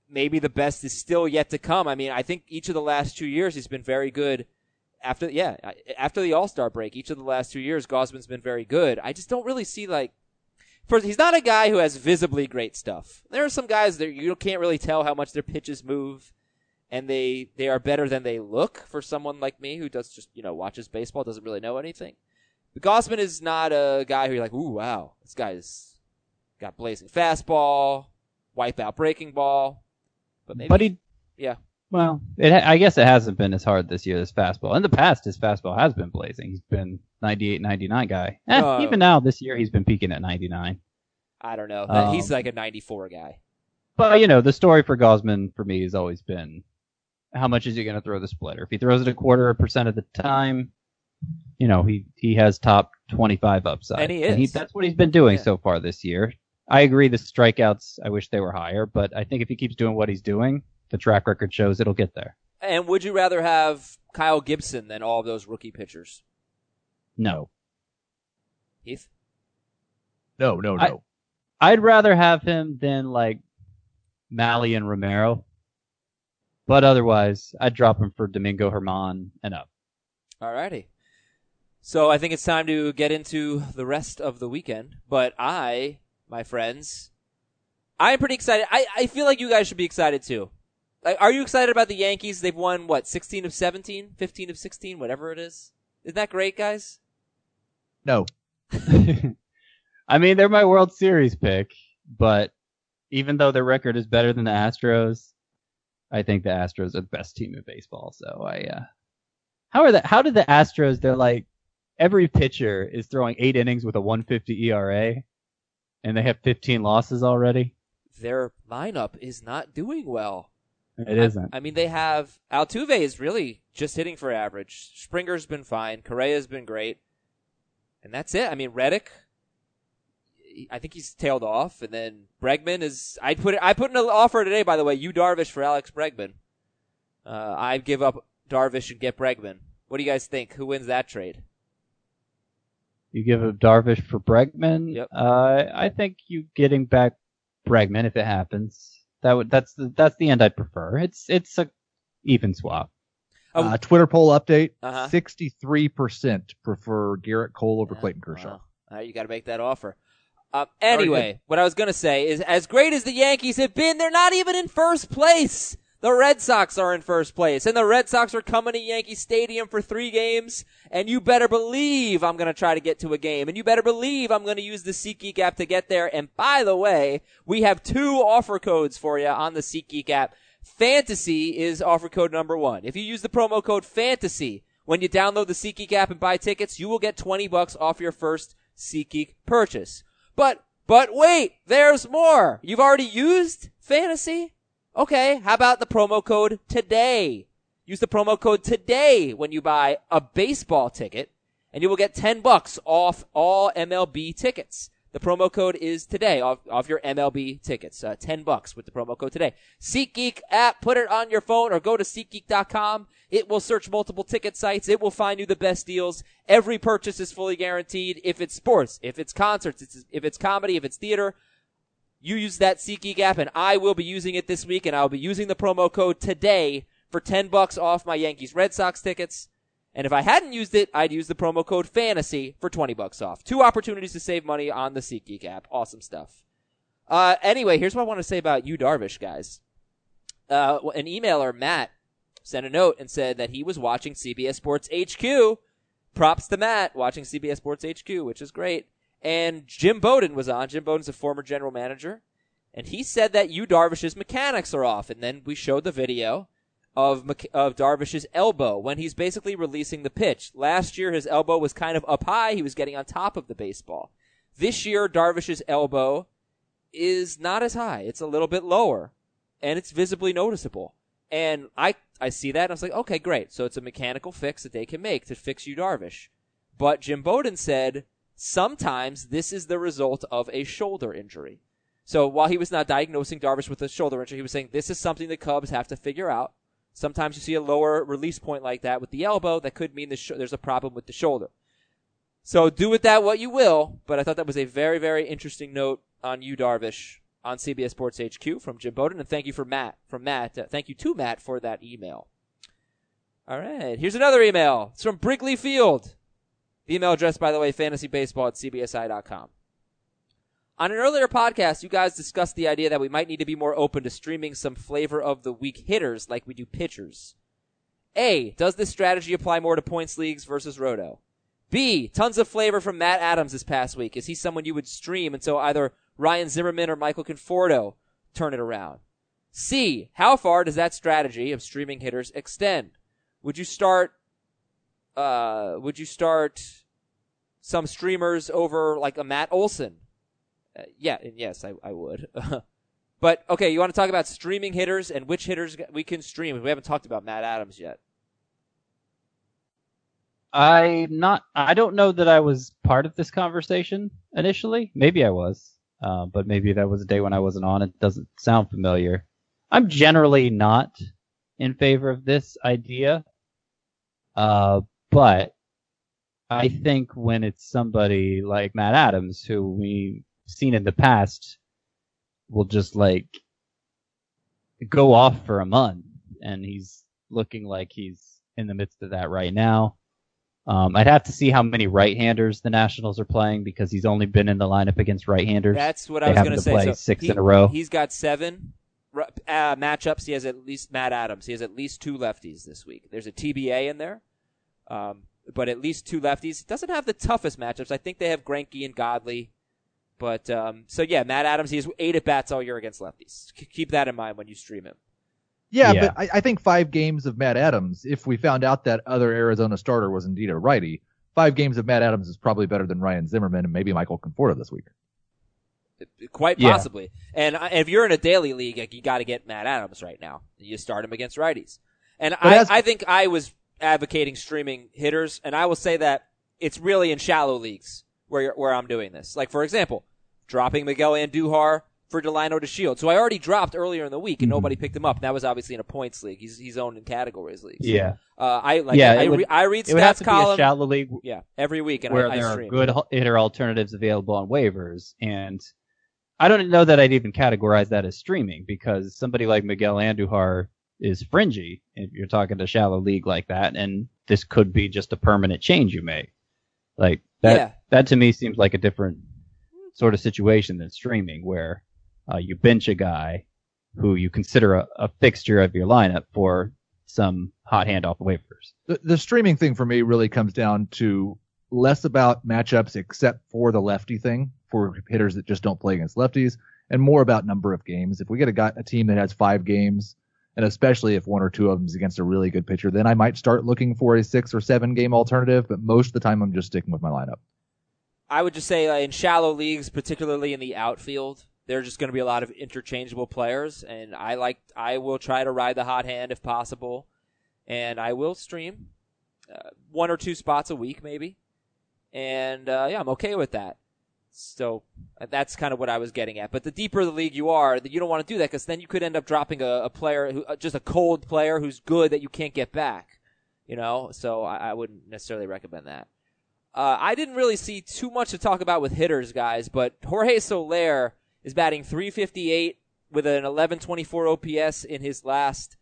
maybe the best is still yet to come. I mean, I think each of the last 2 years he's been very good. After the All-Star break, each of the last 2 years, Gausman's been very good. I just don't really see, like, first, he's not a guy who has visibly great stuff. There are some guys that you can't really tell how much their pitches move, and they are better than they look for someone like me who does just, watches baseball, doesn't really know anything. But Gausman is not a guy who you're like, ooh, wow, this guy's got blazing fastball, wipeout breaking ball. Yeah. Well, I guess it hasn't been as hard this year, this fastball. In the past, his fastball has been blazing. He's been 98, 99 guy. Even now, this year, he's been peaking at 99. I don't know. He's like a 94 guy. But, the story for Gausman, for me, has always been, how much is he going to throw the splitter? If he throws it 0.25% of the time, he has top 25 upside. And he is. That's what he's been doing so far this year. I agree, the strikeouts, I wish they were higher, but I think if he keeps doing what he's doing, the track record shows it'll get there. And would you rather have Kyle Gibson than all of those rookie pitchers? No. Heath? No. I'd rather have him than, like, Malley and Romero. But otherwise, I'd drop him for Domingo Germán and up. Alrighty. So I think it's time to get into the rest of the weekend. But my friends, I'm pretty excited. I feel like you guys should be excited too. Like, are you excited about the Yankees? They've won, 16 of 17? 15 of 16? Whatever it is. Isn't that great, guys? No. I mean, they're my World Series pick, but even though their record is better than the Astros, I think the Astros are the best team in baseball. So how did the Astros, they're like, every pitcher is throwing 8 innings with a 150 ERA, and they have 15 losses already? Their lineup is not doing well. It isn't. I mean, they have Altuve is really just hitting for average. Springer's been fine. Correa's been great. And that's it. I mean, Reddick, I think he's tailed off. And then Bregman is, I put in an offer today, by the way, Darvish for Alex Bregman. I'd give up Darvish and get Bregman. What do you guys think? Who wins that trade? You give up Darvish for Bregman? Yep. I think you getting back Bregman if it happens. That's the end I'd prefer. It's a even swap. Twitter poll update: 63% Uh-huh. prefer Garrett Cole over Clayton Kershaw. You got to make that offer. Anyway, what I was going to say is, as great as the Yankees have been, they're not even in first place. The Red Sox are in first place, and the Red Sox are coming to Yankee Stadium for 3 games, and you better believe I'm going to try to get to a game, and you better believe I'm going to use the SeatGeek app to get there. And by the way, we have 2 offer codes for you on the SeatGeek app. Fantasy is offer code number 1. If you use the promo code FANTASY when you download the SeatGeek app and buy tickets, you will get $20 off your first SeatGeek purchase. But wait, there's more. You've already used Fantasy? Okay, how about the promo code TODAY? Use the promo code TODAY when you buy a baseball ticket, and you will get $10 off all MLB tickets. The promo code is TODAY off your MLB tickets. $10 with the promo code TODAY. SeatGeek app, put it on your phone or go to SeatGeek.com. It will search multiple ticket sites. It will find you the best deals. Every purchase is fully guaranteed. If it's sports, if it's concerts, if it's comedy, if it's theater, you use that SeatGeek app, and I will be using it this week, and I'll be using the promo code TODAY for $10 off my Yankees Red Sox tickets. And if I hadn't used it, I'd use the promo code FANTASY for $20 off. 2 opportunities to save money on the SeatGeek app. Awesome stuff. Anyway, here's what I want to say about Yu Darvish, guys. An emailer, Matt, sent a note and said that he was watching CBS Sports HQ. Props to Matt, watching CBS Sports HQ, which is great. And Jim Bowden was on. Jim Bowden's a former general manager. And he said that Yu Darvish's mechanics are off. And then we showed the video of Darvish's elbow when he's basically releasing the pitch. Last year, his elbow was kind of up high. He was getting on top of the baseball. This year, Darvish's elbow is not as high. It's a little bit lower. And it's visibly noticeable. And I see that, and I was like, okay, great. So it's a mechanical fix that they can make to fix Yu Darvish. But Jim Bowden said, sometimes this is the result of a shoulder injury. So while he was not diagnosing Darvish with a shoulder injury, he was saying this is something the Cubs have to figure out. Sometimes you see a lower release point like that with the elbow. That could mean there's a problem with the shoulder. So do with that what you will, but I thought that was a very, very interesting note on Yu Darvish. on CBS Sports HQ from Jim Bowden, and thank you to Matt for that email. All right, here's another email. It's from Brinkley Field. The email address, by the way, fantasybaseball@cbsi.com. On an earlier podcast, you guys discussed the idea that we might need to be more open to streaming some flavor of the week hitters like we do pitchers. A, does this strategy apply more to points leagues versus roto? B, tons of flavor from Matt Adams this past week. Is he someone you would stream until either Ryan Zimmerman or Michael Conforto turn it around? C, how far does that strategy of streaming hitters extend? Would you start some streamers over like a Matt Olson? Yes, I would. But, okay, you want to talk about streaming hitters and which hitters we can stream? We haven't talked about Matt Adams yet. I don't know that I was part of this conversation initially. Maybe I was, but maybe that was a day when I wasn't on. It doesn't sound familiar. I'm generally not in favor of this idea, but I think when it's somebody like Matt Adams, who we've seen in the past, will just like go off for a month, and he's looking like he's in the midst of that right now. I'd have to see how many right-handers the Nationals are playing because he's only been in the lineup against right-handers. That's what I was going to say. Play six in a row. He's got 7 matchups. He has at least Matt Adams. He has at least 2 lefties this week. There's a TBA in there, but at least 2 lefties. He doesn't have the toughest matchups. I think they have Greinke and Godley. But, Matt Adams, he has 8 at-bats all year against lefties. Keep that in mind when you stream him. Yeah, but I think 5 games of Matt Adams, if we found out that other Arizona starter was indeed a righty, 5 games of Matt Adams is probably better than Ryan Zimmerman and maybe Michael Conforto this week. Quite possibly. And if you're in a daily league, you got to get Matt Adams right now. You start him against righties. And I think I was advocating streaming hitters, and I will say that it's really in shallow leagues where I'm doing this. Like, for example, dropping Miguel Andujar for Delino DeShields, who I already dropped earlier in the week and nobody picked him up. And that was obviously in a points league. He's owned in categories leagues. Yeah. I read stats column. Be a shallow league. Yeah, every week, and where I there stream. are good hitter alternatives available on waivers, and I don't know that I'd even categorize that as streaming because somebody like Miguel Andujar is fringy if you're talking to a shallow league like that, and this could be just a permanent change you make. Like that. Yeah. That to me seems like a different sort of situation than streaming, where you bench a guy who you consider a fixture of your lineup for some hot hand off waivers. The streaming thing for me really comes down to less about matchups except for the lefty thing for hitters that just don't play against lefties, and more about number of games. If we get a team that has 5 games, and especially if 1 or 2 of them is against a really good pitcher, then I might start looking for a 6 or 7 game alternative, but most of the time I'm just sticking with my lineup. I would just say in shallow leagues, particularly in the outfield, there's just going to be a lot of interchangeable players, and I will try to ride the hot hand if possible, and I will stream 1 or 2 spots a week maybe, and I'm okay with that. So that's kind of what I was getting at. But the deeper the league you are, you don't want to do that because then you could end up dropping a player, just a cold player who's good that you can't get back, So I wouldn't necessarily recommend that. I didn't really see too much to talk about with hitters, guys, but Jorge Soler is batting .358 with an 1124 OPS in his last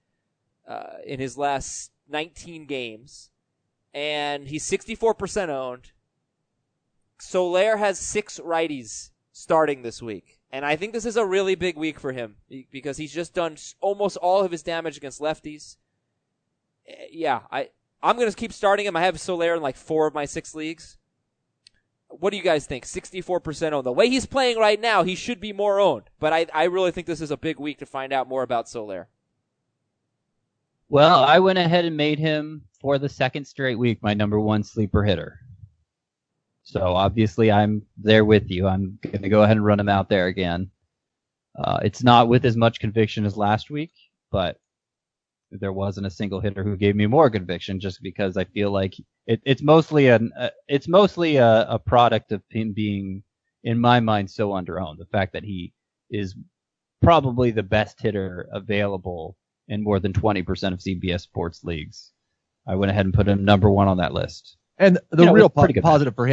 19 games, and he's 64% owned. Soler has 6 righties starting this week, and I think this is a really big week for him because he's just done almost all of his damage against lefties. Yeah, I'm going to keep starting him. I have Soler in like 4 of my 6 leagues. What do you guys think? 64% owned. The way he's playing right now, he should be more owned. But I really think this is a big week to find out more about Soler. Well, I went ahead and made him, for the second straight week, my number 1 sleeper hitter. So obviously I'm there with you. I'm going to go ahead and run him out there again. It's not with as much conviction as last week, but there wasn't a single hitter who gave me more conviction just because I feel like it's mostly a product of him being, in my mind, so underowned. The fact that he is probably the best hitter available in more than 20% of CBS sports leagues. I went ahead and put him number 1 on that list. And the real positive for him is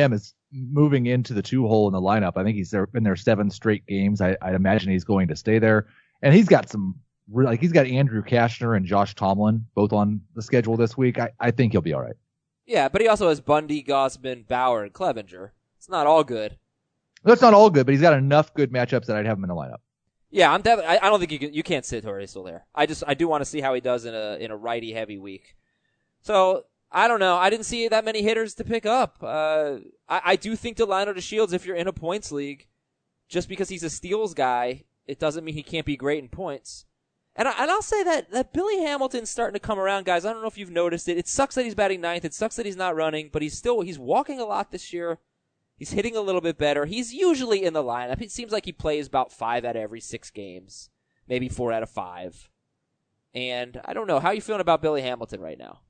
moving into the 2-hole in the lineup. I think he's been there 7 straight games. I'd imagine he's going to stay there. And he's got he's got Andrew Kashner and Josh Tomlin both on the schedule this week. I think he'll be all right. Yeah, but he also has Bundy, Gossman, Bauer, and Clevenger. It's not all good. That's not all good, but he's got enough good matchups that I'd have him in the lineup. Yeah, I don't think you can sit Torrey still there. I do want to see how he does in a righty heavy week. So I don't know. I didn't see that many hitters to pick up. I do think Delino DeShields, if you're in a points league, just because he's a steals guy, it doesn't mean he can't be great in points. And I'll say that Billy Hamilton's starting to come around, guys. I don't know if you've noticed it. It sucks that he's batting 9th. It sucks that he's not running, but he's walking a lot this year. He's hitting a little bit better. He's usually in the lineup. It seems like he plays about 5 out of every 6 games, maybe 4 out of 5. And I don't know. How are you feeling about Billy Hamilton right now?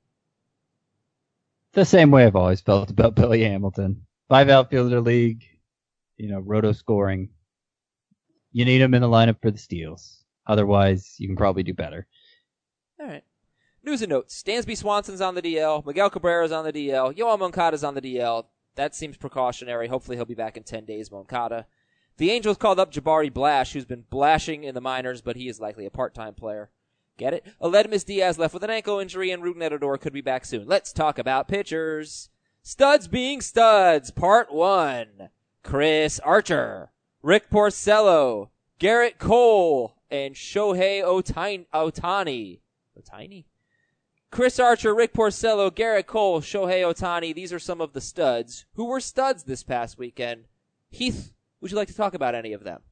The same way I've always felt about Billy Hamilton. 5 outfielder league, roto scoring. You need him in the lineup for the steals. Otherwise, you can probably do better. All right. News and notes. Dansby Swanson's on the DL. Miguel Cabrera's on the DL. Yoan Moncada's on the DL. That seems precautionary. Hopefully he'll be back in 10 days, Moncada. The Angels called up Jabari Blash, who's been blashing in the minors, but he is likely a part-time player. Get it? Aledmus Diaz left with an ankle injury, and Ruben Odor could be back soon. Let's talk about pitchers. Studs being studs, Part 1. Chris Archer, Rick Porcello, Garrett Cole, and Shohei Ohtani. Ohtani? Chris Archer, Rick Porcello, Garrett Cole, Shohei Ohtani. These are some of the studs who were studs this past weekend. Heath, would you like to talk about any of them?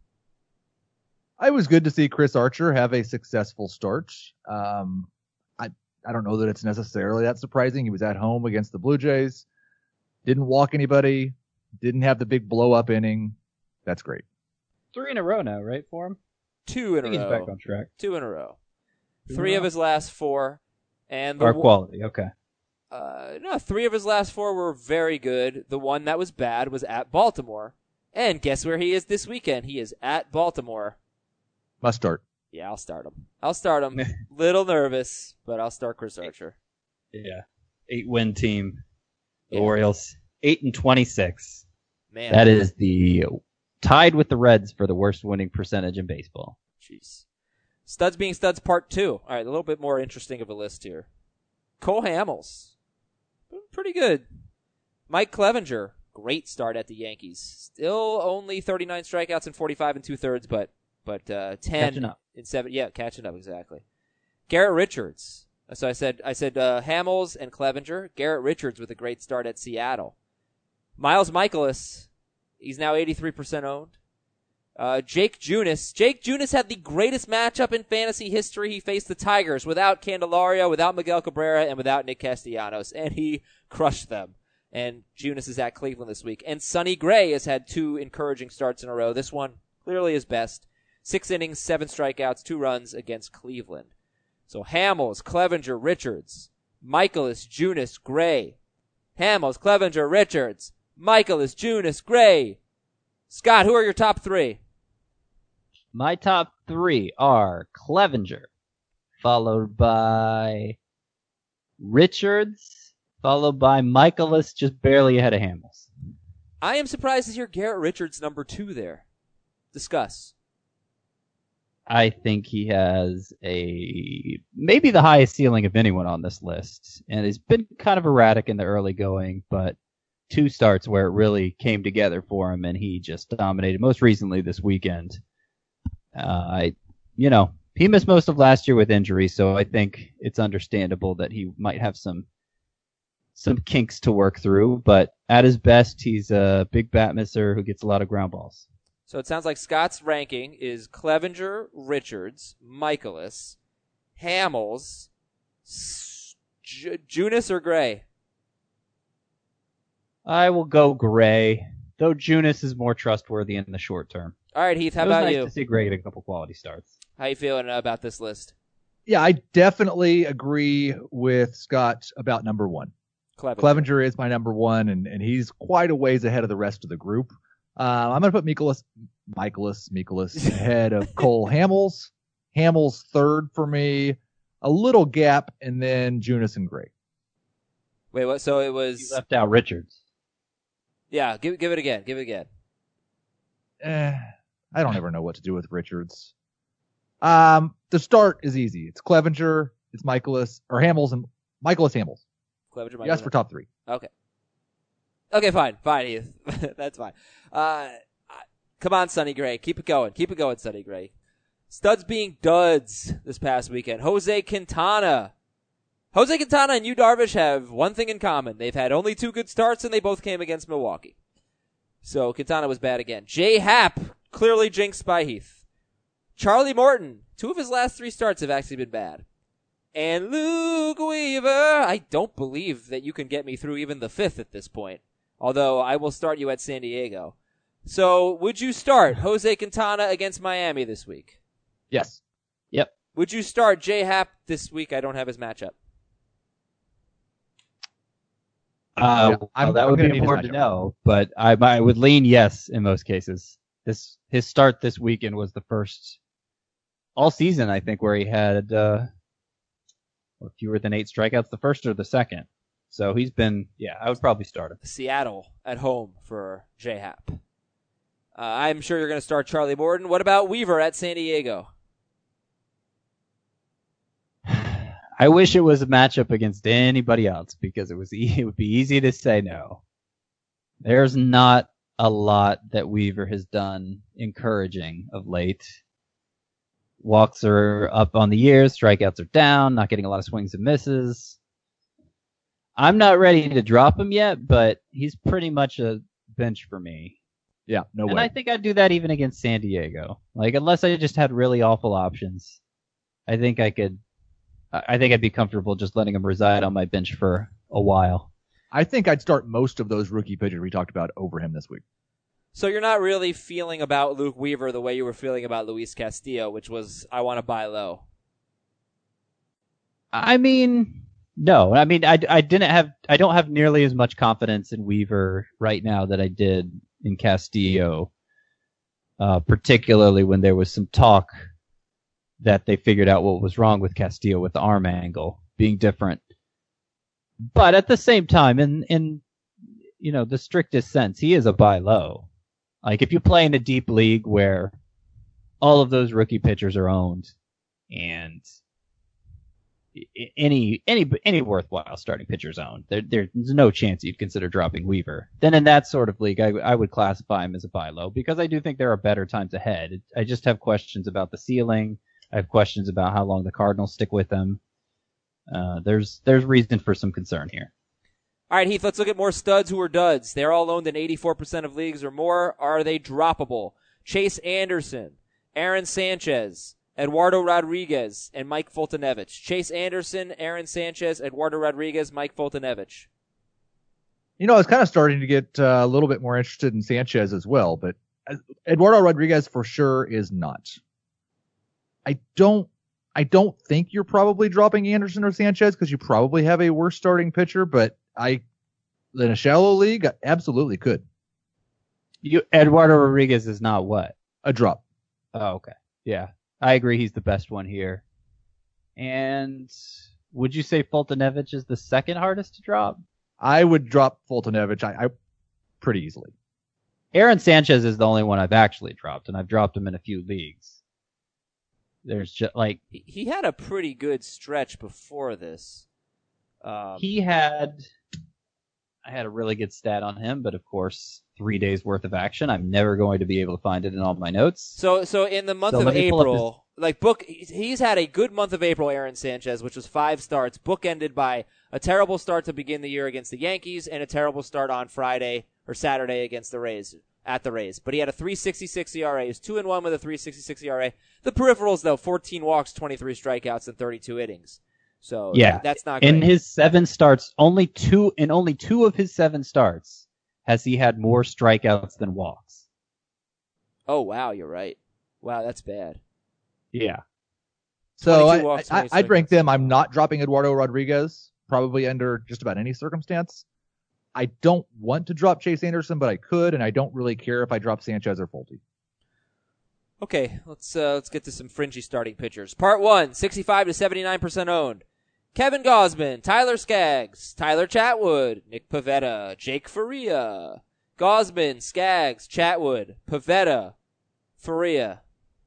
I was good to see Chris Archer have a successful start. I don't know that it's necessarily that surprising. He was at home against the Blue Jays. Didn't walk anybody. Didn't have the big blow-up inning. That's great. 3 in a row now, right, for him? 2 in a row. He's back on track. 2 in a row. 3 of his last 4. And quality, okay. No, 3 of his last 4 were very good. The one that was bad was at Baltimore. And guess where he is this weekend? He is at Baltimore. Must start. Yeah, I'll start him. Little nervous, but I'll start Chris Archer. Yeah. 8-win team. The Orioles. 8-26. Man. That is tied with the Reds for the worst winning percentage in baseball. Jeez. Studs being studs, Part 2. All right, a little bit more interesting of a list here. Cole Hamels. Pretty good. Mike Clevenger. Great start at the Yankees. Still only 39 strikeouts and 45 2/3, but 10 catching up. in 7. Yeah, catching up, exactly. Garrett Richards. So I said Hamels and Clevenger. Garrett Richards with a great start at Seattle. Miles Michaelis. He's now 83% owned. Jake Junis. Jake Junis had the greatest matchup in fantasy history. He faced the Tigers without Candelario, without Miguel Cabrera, and without Nick Castellanos, and he crushed them. And Junis is at Cleveland this week. And Sonny Gray has had 2 encouraging starts in a row. This one clearly his best. 6 innings, 7 strikeouts, 2 runs against Cleveland. So Hamels, Clevenger, Richards, Michaelis, Junis, Gray. Hamels, Clevenger, Richards, Michaelis, Junis, Gray. Scott, who are your top 3? My top 3 are Clevenger, followed by Richards, followed by Michaelis, just barely ahead of Hamels. I am surprised to hear Garrett Richards number 2 there. Discuss. I think he has maybe the highest ceiling of anyone on this list, and he's been kind of erratic in the early going, but 2 starts where it really came together for him, and he just dominated. Most recently this weekend. He missed most of last year with injury, so I think it's understandable that he might have some kinks to work through, but at his best, he's a big bat misser who gets a lot of ground balls. So it sounds like Scott's ranking is Clevenger, Richards, Michaelis, Hamels, Junis or Gray? I will go Gray, though Junis is more trustworthy in the short term. All right, Heath, how about nice you? To see Gray get a couple quality starts. How you feeling about this list? Yeah, I definitely agree with Scott about number 1. Clevenger is my number 1, and he's quite a ways ahead of the rest of the group. I'm going to put Michaelis ahead of Cole Hamels. Hamels 3rd for me. A little gap, and then Junis and Gray. Wait, what? So it was... You left out Richards. Yeah, give it again. Give it again. I don't ever know what to do with Richards. The start is easy. It's Clevenger, it's Michaelis, or Hamels, and Michaelis Hamels. Clevenger, Yes, for top 3. Okay, fine, Heath. That's fine. Come on, Sonny Gray. Keep it going, Sonny Gray. Studs being duds this past weekend. Jose Quintana and Yu Darvish have one thing in common. They've had only 2 good starts, and they both came against Milwaukee. So Quintana was bad again. J Happ, clearly jinxed by Heath. Charlie Morton, 2 of his last 3 starts have actually been bad. And Luke Weaver, I don't believe that you can get me through even the 5th at this point. Although I will start you at San Diego. So would you start Jose Quintana against Miami this week? Yes. Yep. Would you start J Happ this week? I don't have his matchup. That would be important to know, but I would lean yes in most cases. His start this weekend was the first all season, I think, where he had fewer than 8 strikeouts, the first or the second. So he's been, I would probably start him. Seattle at home for J Happ. I'm sure you're going to start Charlie Morton. What about Weaver at San Diego? I wish it was a matchup against anybody else because it would be easy to say no. There's not a lot that Weaver has done encouraging of late. Walks are up on the year, strikeouts are down, not getting a lot of swings and misses. I'm not ready to drop him yet, but he's pretty much a bench for me. Yeah, no way. And I think I'd do that even against San Diego. Like, unless I just had really awful options, I think I'd be comfortable just letting him reside on my bench for a while. I think I'd start most of those rookie pitchers we talked about over him this week. So you're not really feeling about Luke Weaver the way you were feeling about Luis Castillo, which was, I want to buy low. I mean, no. I mean, I don't have nearly as much confidence in Weaver right now that I did in Castillo, particularly when there was some talk that they figured out what was wrong with Castillo with the arm angle being different. But at the same time, in the strictest sense, he is a buy low. Like, if you play in a deep league where all of those rookie pitchers are owned and any worthwhile starting pitcher's owned, there's no chance you'd consider dropping Weaver. Then in that sort of league, I would classify him as a buy low because I do think there are better times ahead. I just have questions about the ceiling. I have questions about how long the Cardinals stick with him. There's reason for some concern here. All right, Heath, let's look at more studs who are duds. They're all owned in 84% of leagues or more. Are they droppable? Chase Anderson, Aaron Sanchez, Eduardo Rodriguez, and Mike Foltynewicz. Chase Anderson, Aaron Sanchez, Eduardo Rodriguez, Mike Foltynewicz. I was kind of starting to get a little bit more interested in Sanchez as well, but Eduardo Rodriguez for sure is not. I don't think you're probably dropping Anderson or Sanchez because you probably have a worse starting pitcher, but in a shallow league, I absolutely could. Eduardo Rodriguez is not what? A drop. Oh, okay. Yeah, I agree. He's the best one here. And would you say Foltynewicz is the second hardest to drop? I would drop Foltynewicz I pretty easily. Aaron Sanchez is the only one I've actually dropped, and I've dropped him in a few leagues. There's just he had a pretty good stretch before this. I had a really good stat on him, but of course, 3 days worth of action. I'm never going to be able to find it in all my notes. So in the month of April, he's had a good month of April, Aaron Sanchez, which was 5 starts, bookended by a terrible start to begin the year against the Yankees and a terrible start on Friday or Saturday against the Rays. At the Rays, but he had a 3.66 ERA. He's 2-1 with a 3.66 ERA. The peripherals, though, 14 walks, 23 strikeouts, and 32 innings. So yeah, that's not great. In his 7 starts, only two of his 7 starts has he had more strikeouts than walks. Oh wow, you're right. Wow, that's bad. Yeah. So I'd rank them. I'm not dropping Eduardo Rodriguez, probably under just about any circumstance. I don't want to drop Chase Anderson, but I could, and I don't really care if I drop Sanchez or Folty. Okay, let's get to some fringy starting pitchers. Part 1, 65 to 79% owned. Kevin Gausman, Tyler Skaggs, Tyler Chatwood, Nick Pivetta, Jake Faria, Gosman, Skaggs, Chatwood, Pavetta, Faria.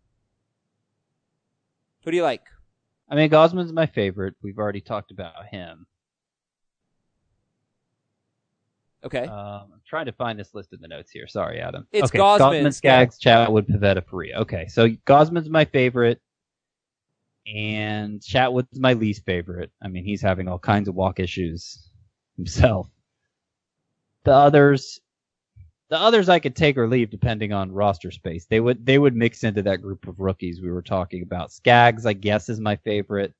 Who do you like? I mean, Gosman's my favorite. We've already talked about him. Okay. I'm trying to find this list in the notes here. Sorry, Adam. It's okay, Gosman, Skaggs, Chatwood, Pavetta, Faria. Okay, so Gosman's my favorite, and Chatwood's my least favorite. I mean, he's having all kinds of walk issues himself. The others I could take or leave depending on roster space. They would mix into that group of rookies we were talking about. Skaggs, I guess, is my favorite.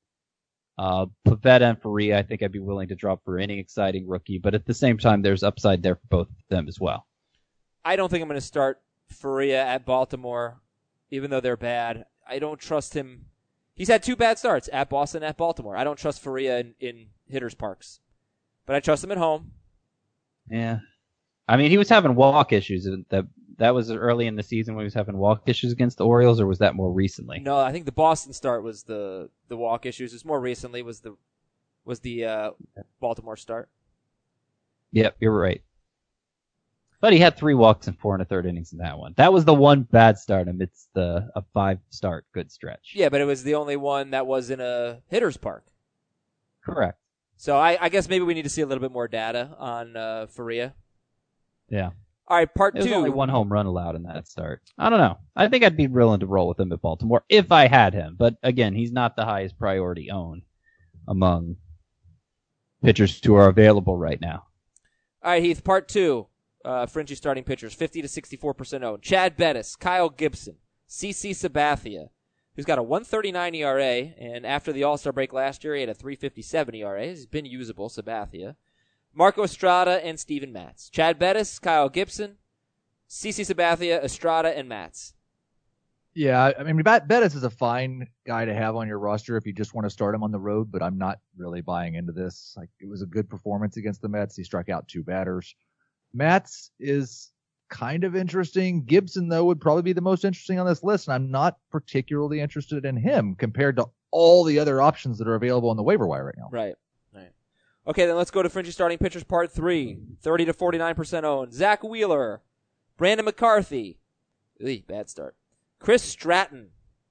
Pavetta and Faria, I think I'd be willing to drop for any exciting rookie, but at the same time, there's upside there for both of them as well. I don't think I'm going to start Faria at Baltimore, even though they're bad. I don't trust him. He's had 2 bad starts, at Boston, at Baltimore. I don't trust Faria in hitters' parks, but I trust him at home. Yeah. I mean, he was having walk issues. That was early in the season when he was having walk issues against the Orioles, or was that more recently? No, I think the Boston start was the walk issues. It's more recently was the Baltimore start. Yep, you're right. But he had 3 walks and 4 1/3 innings in that one. That was the one bad start amidst a 5-start good stretch. Yeah, but it was the only one that was in a hitter's park. Correct. So I guess maybe we need to see a little bit more data on Faria. Yeah. All right, part 2. There's only 1 home run allowed in that start. I don't know. I think I'd be willing to roll with him at Baltimore if I had him. But again, he's not the highest priority owned among pitchers who are available right now. All right, Heath, part 2. Fringy starting pitchers, 50 to 64% owned. Chad Bettis, Kyle Gibson, CC Sabathia, who's got a 1.39 ERA, and after the All-Star break last year, he had a 3.57 ERA. He's been usable, Sabathia. Marco Estrada and Steven Matz. Chad Bettis, Kyle Gibson, CC Sabathia, Estrada, and Matz. Yeah, I mean, Bettis is a fine guy to have on your roster if you just want to start him on the road, but I'm not really buying into this. Like, it was a good performance against the Mets. He struck out 2 batters. Matz is kind of interesting. Gibson, though, would probably be the most interesting on this list, and I'm not particularly interested in him compared to all the other options that are available on the waiver wire right now. Right. Okay, then let's go to Fringy starting pitchers part 3. 30 to 49% owned. Zach Wheeler, Brandon McCarthy. Bad start. Chris Stratton,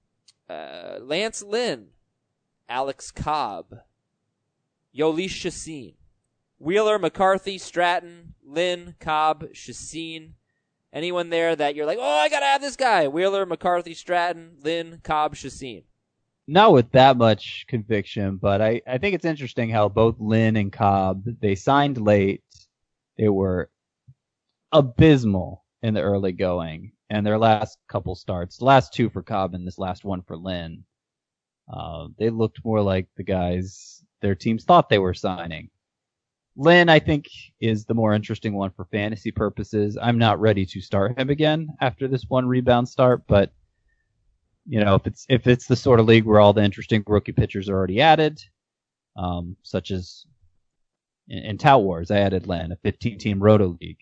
Lance Lynn, Alex Cobb, Yoelish Chacin. Wheeler, McCarthy, Stratton, Lynn, Cobb, Chacin. Anyone there that you're like, oh, I gotta have this guy? Wheeler, McCarthy, Stratton, Lynn, Cobb, Chacin. Not with that much conviction, but I think it's interesting how both Lynn and Cobb, they signed late. They were abysmal in the early going, and their last couple starts, the last 2 for Cobb and this last one for Lynn, they looked more like the guys their teams thought they were signing. Lynn, I think, is the more interesting one for fantasy purposes. I'm not ready to start him again after this 1 rebound start, but you know, if it's the sort of league where all the interesting rookie pitchers are already added, such as in Tout Wars, I added Lynn, a 15-team roto league.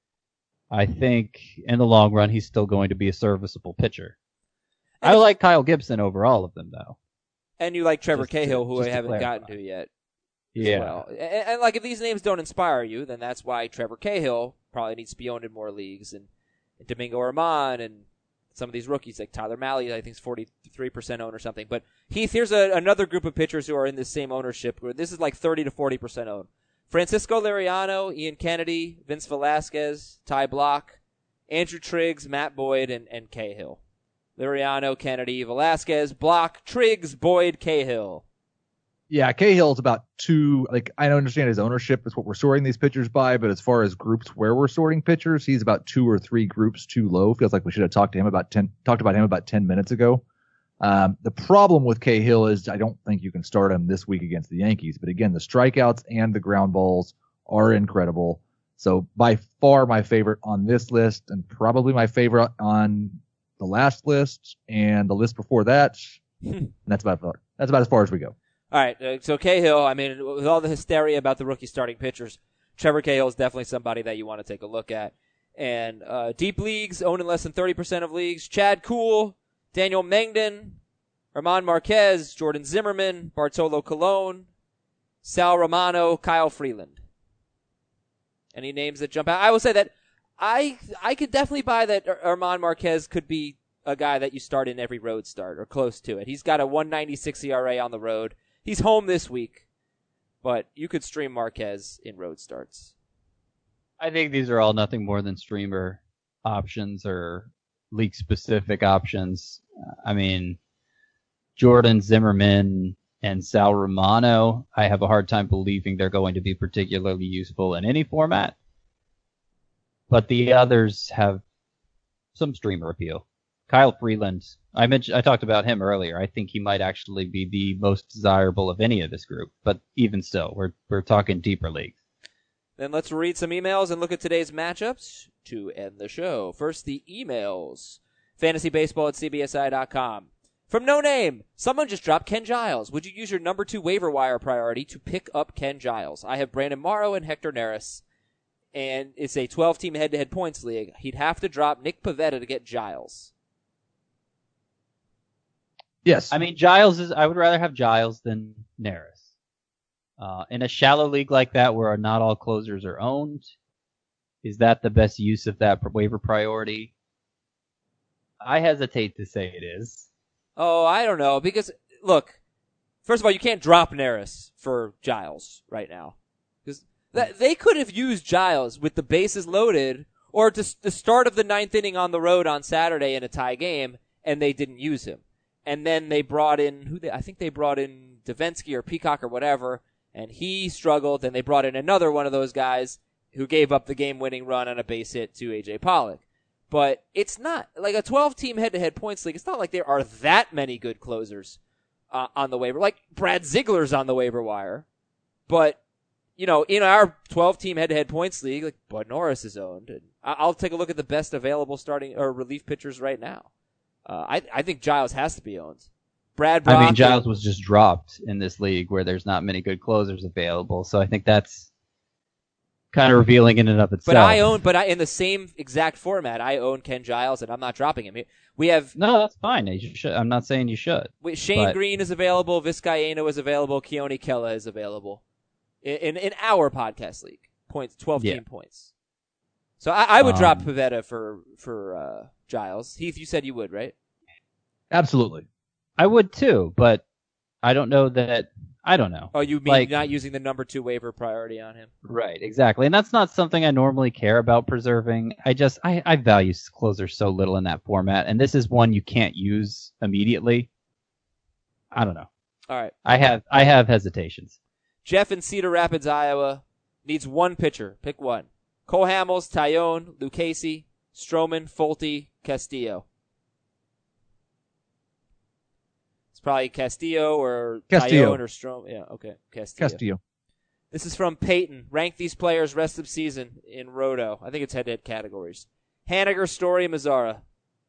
I think in the long run, he's still going to be a serviceable pitcher. I like Kyle Gibson over all of them, though. And you like Trevor Cahill, who I haven't gotten to yet. Yeah. Well. And like, if these names don't inspire you, then that's why Trevor Cahill probably needs to be owned in more leagues, and Domingo Germán and some of these rookies like Tyler Mahle, I think is 43% owned or something. But Heath, here's another group of pitchers who are in this same ownership. This is like 30 to 40% owned. Francisco Liriano, Ian Kennedy, Vince Velasquez, Ty Block, Andrew Triggs, Matt Boyd, and Cahill. Liriano, Kennedy, Velasquez, Block, Triggs, Boyd, Cahill. Yeah, Cahill's about 2. Like, I don't understand his ownership is what we're sorting these pitchers by, but as far as groups where we're sorting pitchers, he's about 2 or 3 groups too low. Feels like we should have talked about him about 10 minutes ago. The problem with Cahill is I don't think you can start him this week against the Yankees. But again, the strikeouts and the ground balls are incredible. So by far my favorite on this list, and probably my favorite on the last list and the list before that. And that's about as far as we go. All right, so Cahill, I mean, with all the hysteria about the rookie starting pitchers, Trevor Cahill is definitely somebody that you want to take a look at. And deep leagues, owned in less than 30% of leagues, Chad Kuhl, Daniel Mengden, Germán Marquez, Jordan Zimmerman, Bartolo Colon, Sal Romano, Kyle Freeland. Any names that jump out? I will say that I could definitely buy that Armand Marquez could be a guy that you start in every road start or close to it. He's got a 196 ERA on the road. He's home this week, but you could stream Marquez in road starts. I think these are all nothing more than streamer options or league-specific options. I mean, Jordan Zimmerman and Sal Romano, I have a hard time believing they're going to be particularly useful in any format. But the others have some streamer appeal. Kyle Freeland, I talked about him earlier. I think he might actually be the most desirable of any of this group. But even still, we're talking deeper leagues. Then let's read some emails and look at today's matchups to end the show. First, the emails. FantasyBaseball@CBSI.com. From No Name, someone just dropped Ken Giles. Would you use your number 2 waiver wire priority to pick up Ken Giles? I have Brandon Morrow and Hector Neris, and it's a 12-team head-to-head points league. He'd have to drop Nick Pivetta to get Giles. Yes. I mean, I would rather have Giles than Neris. In a shallow league like that where not all closers are owned, is that the best use of that waiver priority? I hesitate to say it is. Oh, I don't know, because, look, first of all, you can't drop Neris for Giles right now. Because they could have used Giles with the bases loaded, or just the start of the 9th inning on the road on Saturday in a tie game, and they didn't use him. And then they brought in, I think they brought in Davinsky or Peacock or whatever, and he struggled, and they brought in another one of those guys who gave up the game-winning run on a base hit to A.J. Pollock. But it's not, like a 12-team head-to-head points league, it's not like there are that many good closers on the waiver. Like, Brad Ziegler's on the waiver wire. But, you know, in our 12-team head-to-head points league, like, Bud Norris is owned. And I'll take a look at the best available starting or relief pitchers right now. I think Giles has to be owned. Brad Brock. I mean, Giles was just dropped in this league where there's not many good closers available, so I think that's kind of revealing in and of itself. But in the same exact format, I own Ken Giles, and I'm not dropping him. We have no, that's fine. You should. I'm not saying you should. Shane Green is available. Vizcaíno is available. Keone Kela is available in our podcast league. 12-team points. So I would drop Pivetta for Giles. Heath, you said you would, right? Absolutely. I would too, but I don't know that. I don't know. Oh, you mean not using the number 2 waiver priority on him? Right, exactly. And that's not something I normally care about preserving. I value closers so little in that format, and this is one you can't use immediately. I don't know. All right. I have hesitations. Jeff in Cedar Rapids, Iowa, needs one pitcher. Pick one. Cole Hamels, Tyone, Lucchesi, Stroman, Folty, Castillo. It's probably Castillo or Tyone or Stroman. Yeah, okay. Castillo. This is from Peyton. Rank these players rest of season in Roto. I think it's head-to-head categories. Haniger, Story, Mazzara.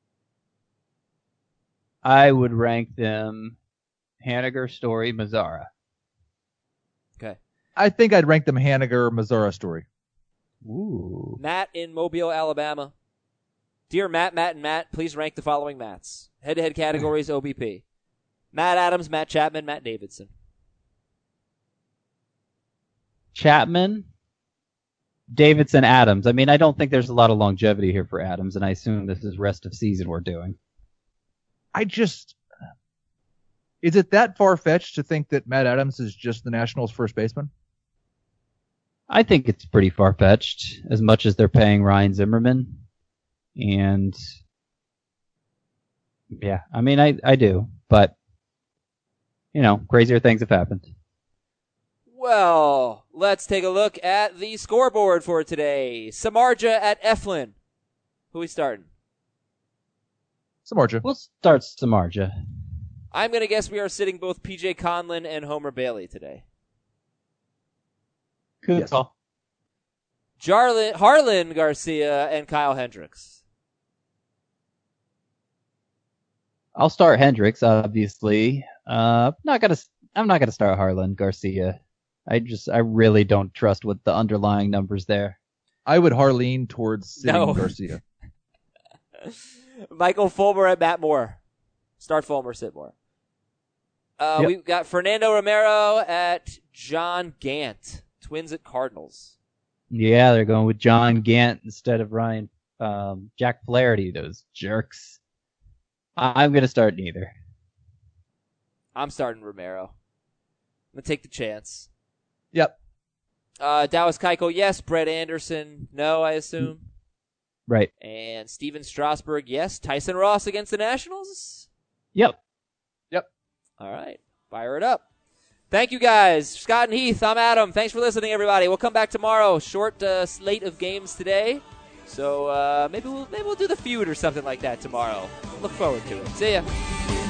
I would rank them Haniger, Story, Mazzara. Okay. I think I'd rank them Haniger, Mazzara, Story. Ooh. Matt in Mobile, Alabama. Dear Matt, and Matt, please rank the following Matts. Head-to-head categories, OBP. Matt Adams, Matt Chapman, Matt Davidson. Chapman, Davidson, Adams. I mean, I don't think there's a lot of longevity here for Adams, and I assume this is rest of season we're doing. Is it that far-fetched to think that Matt Adams is just the Nationals' first baseman? I think it's pretty far-fetched, as much as they're paying Ryan Zimmerman. And, yeah, I mean, I do. But, you know, crazier things have happened. Well, let's take a look at the scoreboard for today. Samardzija at Eflin. Who are we starting? Samardzija. We'll start Samardzija. I'm going to guess we are sitting both P.J. Conlon and Homer Bailey today. Good call. Harlan Garcia and Kyle Hendricks. I'll start Hendricks, obviously. I'm not gonna start Harlan Garcia. I really don't trust what the underlying numbers there. I would Harleen towards sitting Garcia. Michael Fulmer at Matt Moore. Start Fulmer, sit Moore. Yep. We've got Fernando Romero at John Gant. Twins at Cardinals. Yeah, they're going with John Gant instead of Ryan Jack Flaherty, those jerks. I'm going to start neither. I'm starting Romero. I'm going to take the chance. Yep. Dallas Keuchel, yes. Brett Anderson, no, I assume. Right. And Steven Strasburg, yes. Tyson Ross against the Nationals? Yep. All right. Fire it up. Thank you, guys. Scott and Heath, I'm Adam. Thanks for listening, everybody. We'll come back tomorrow. Short slate of games today. So maybe we'll do the feud or something like that tomorrow. Look forward to it. See ya.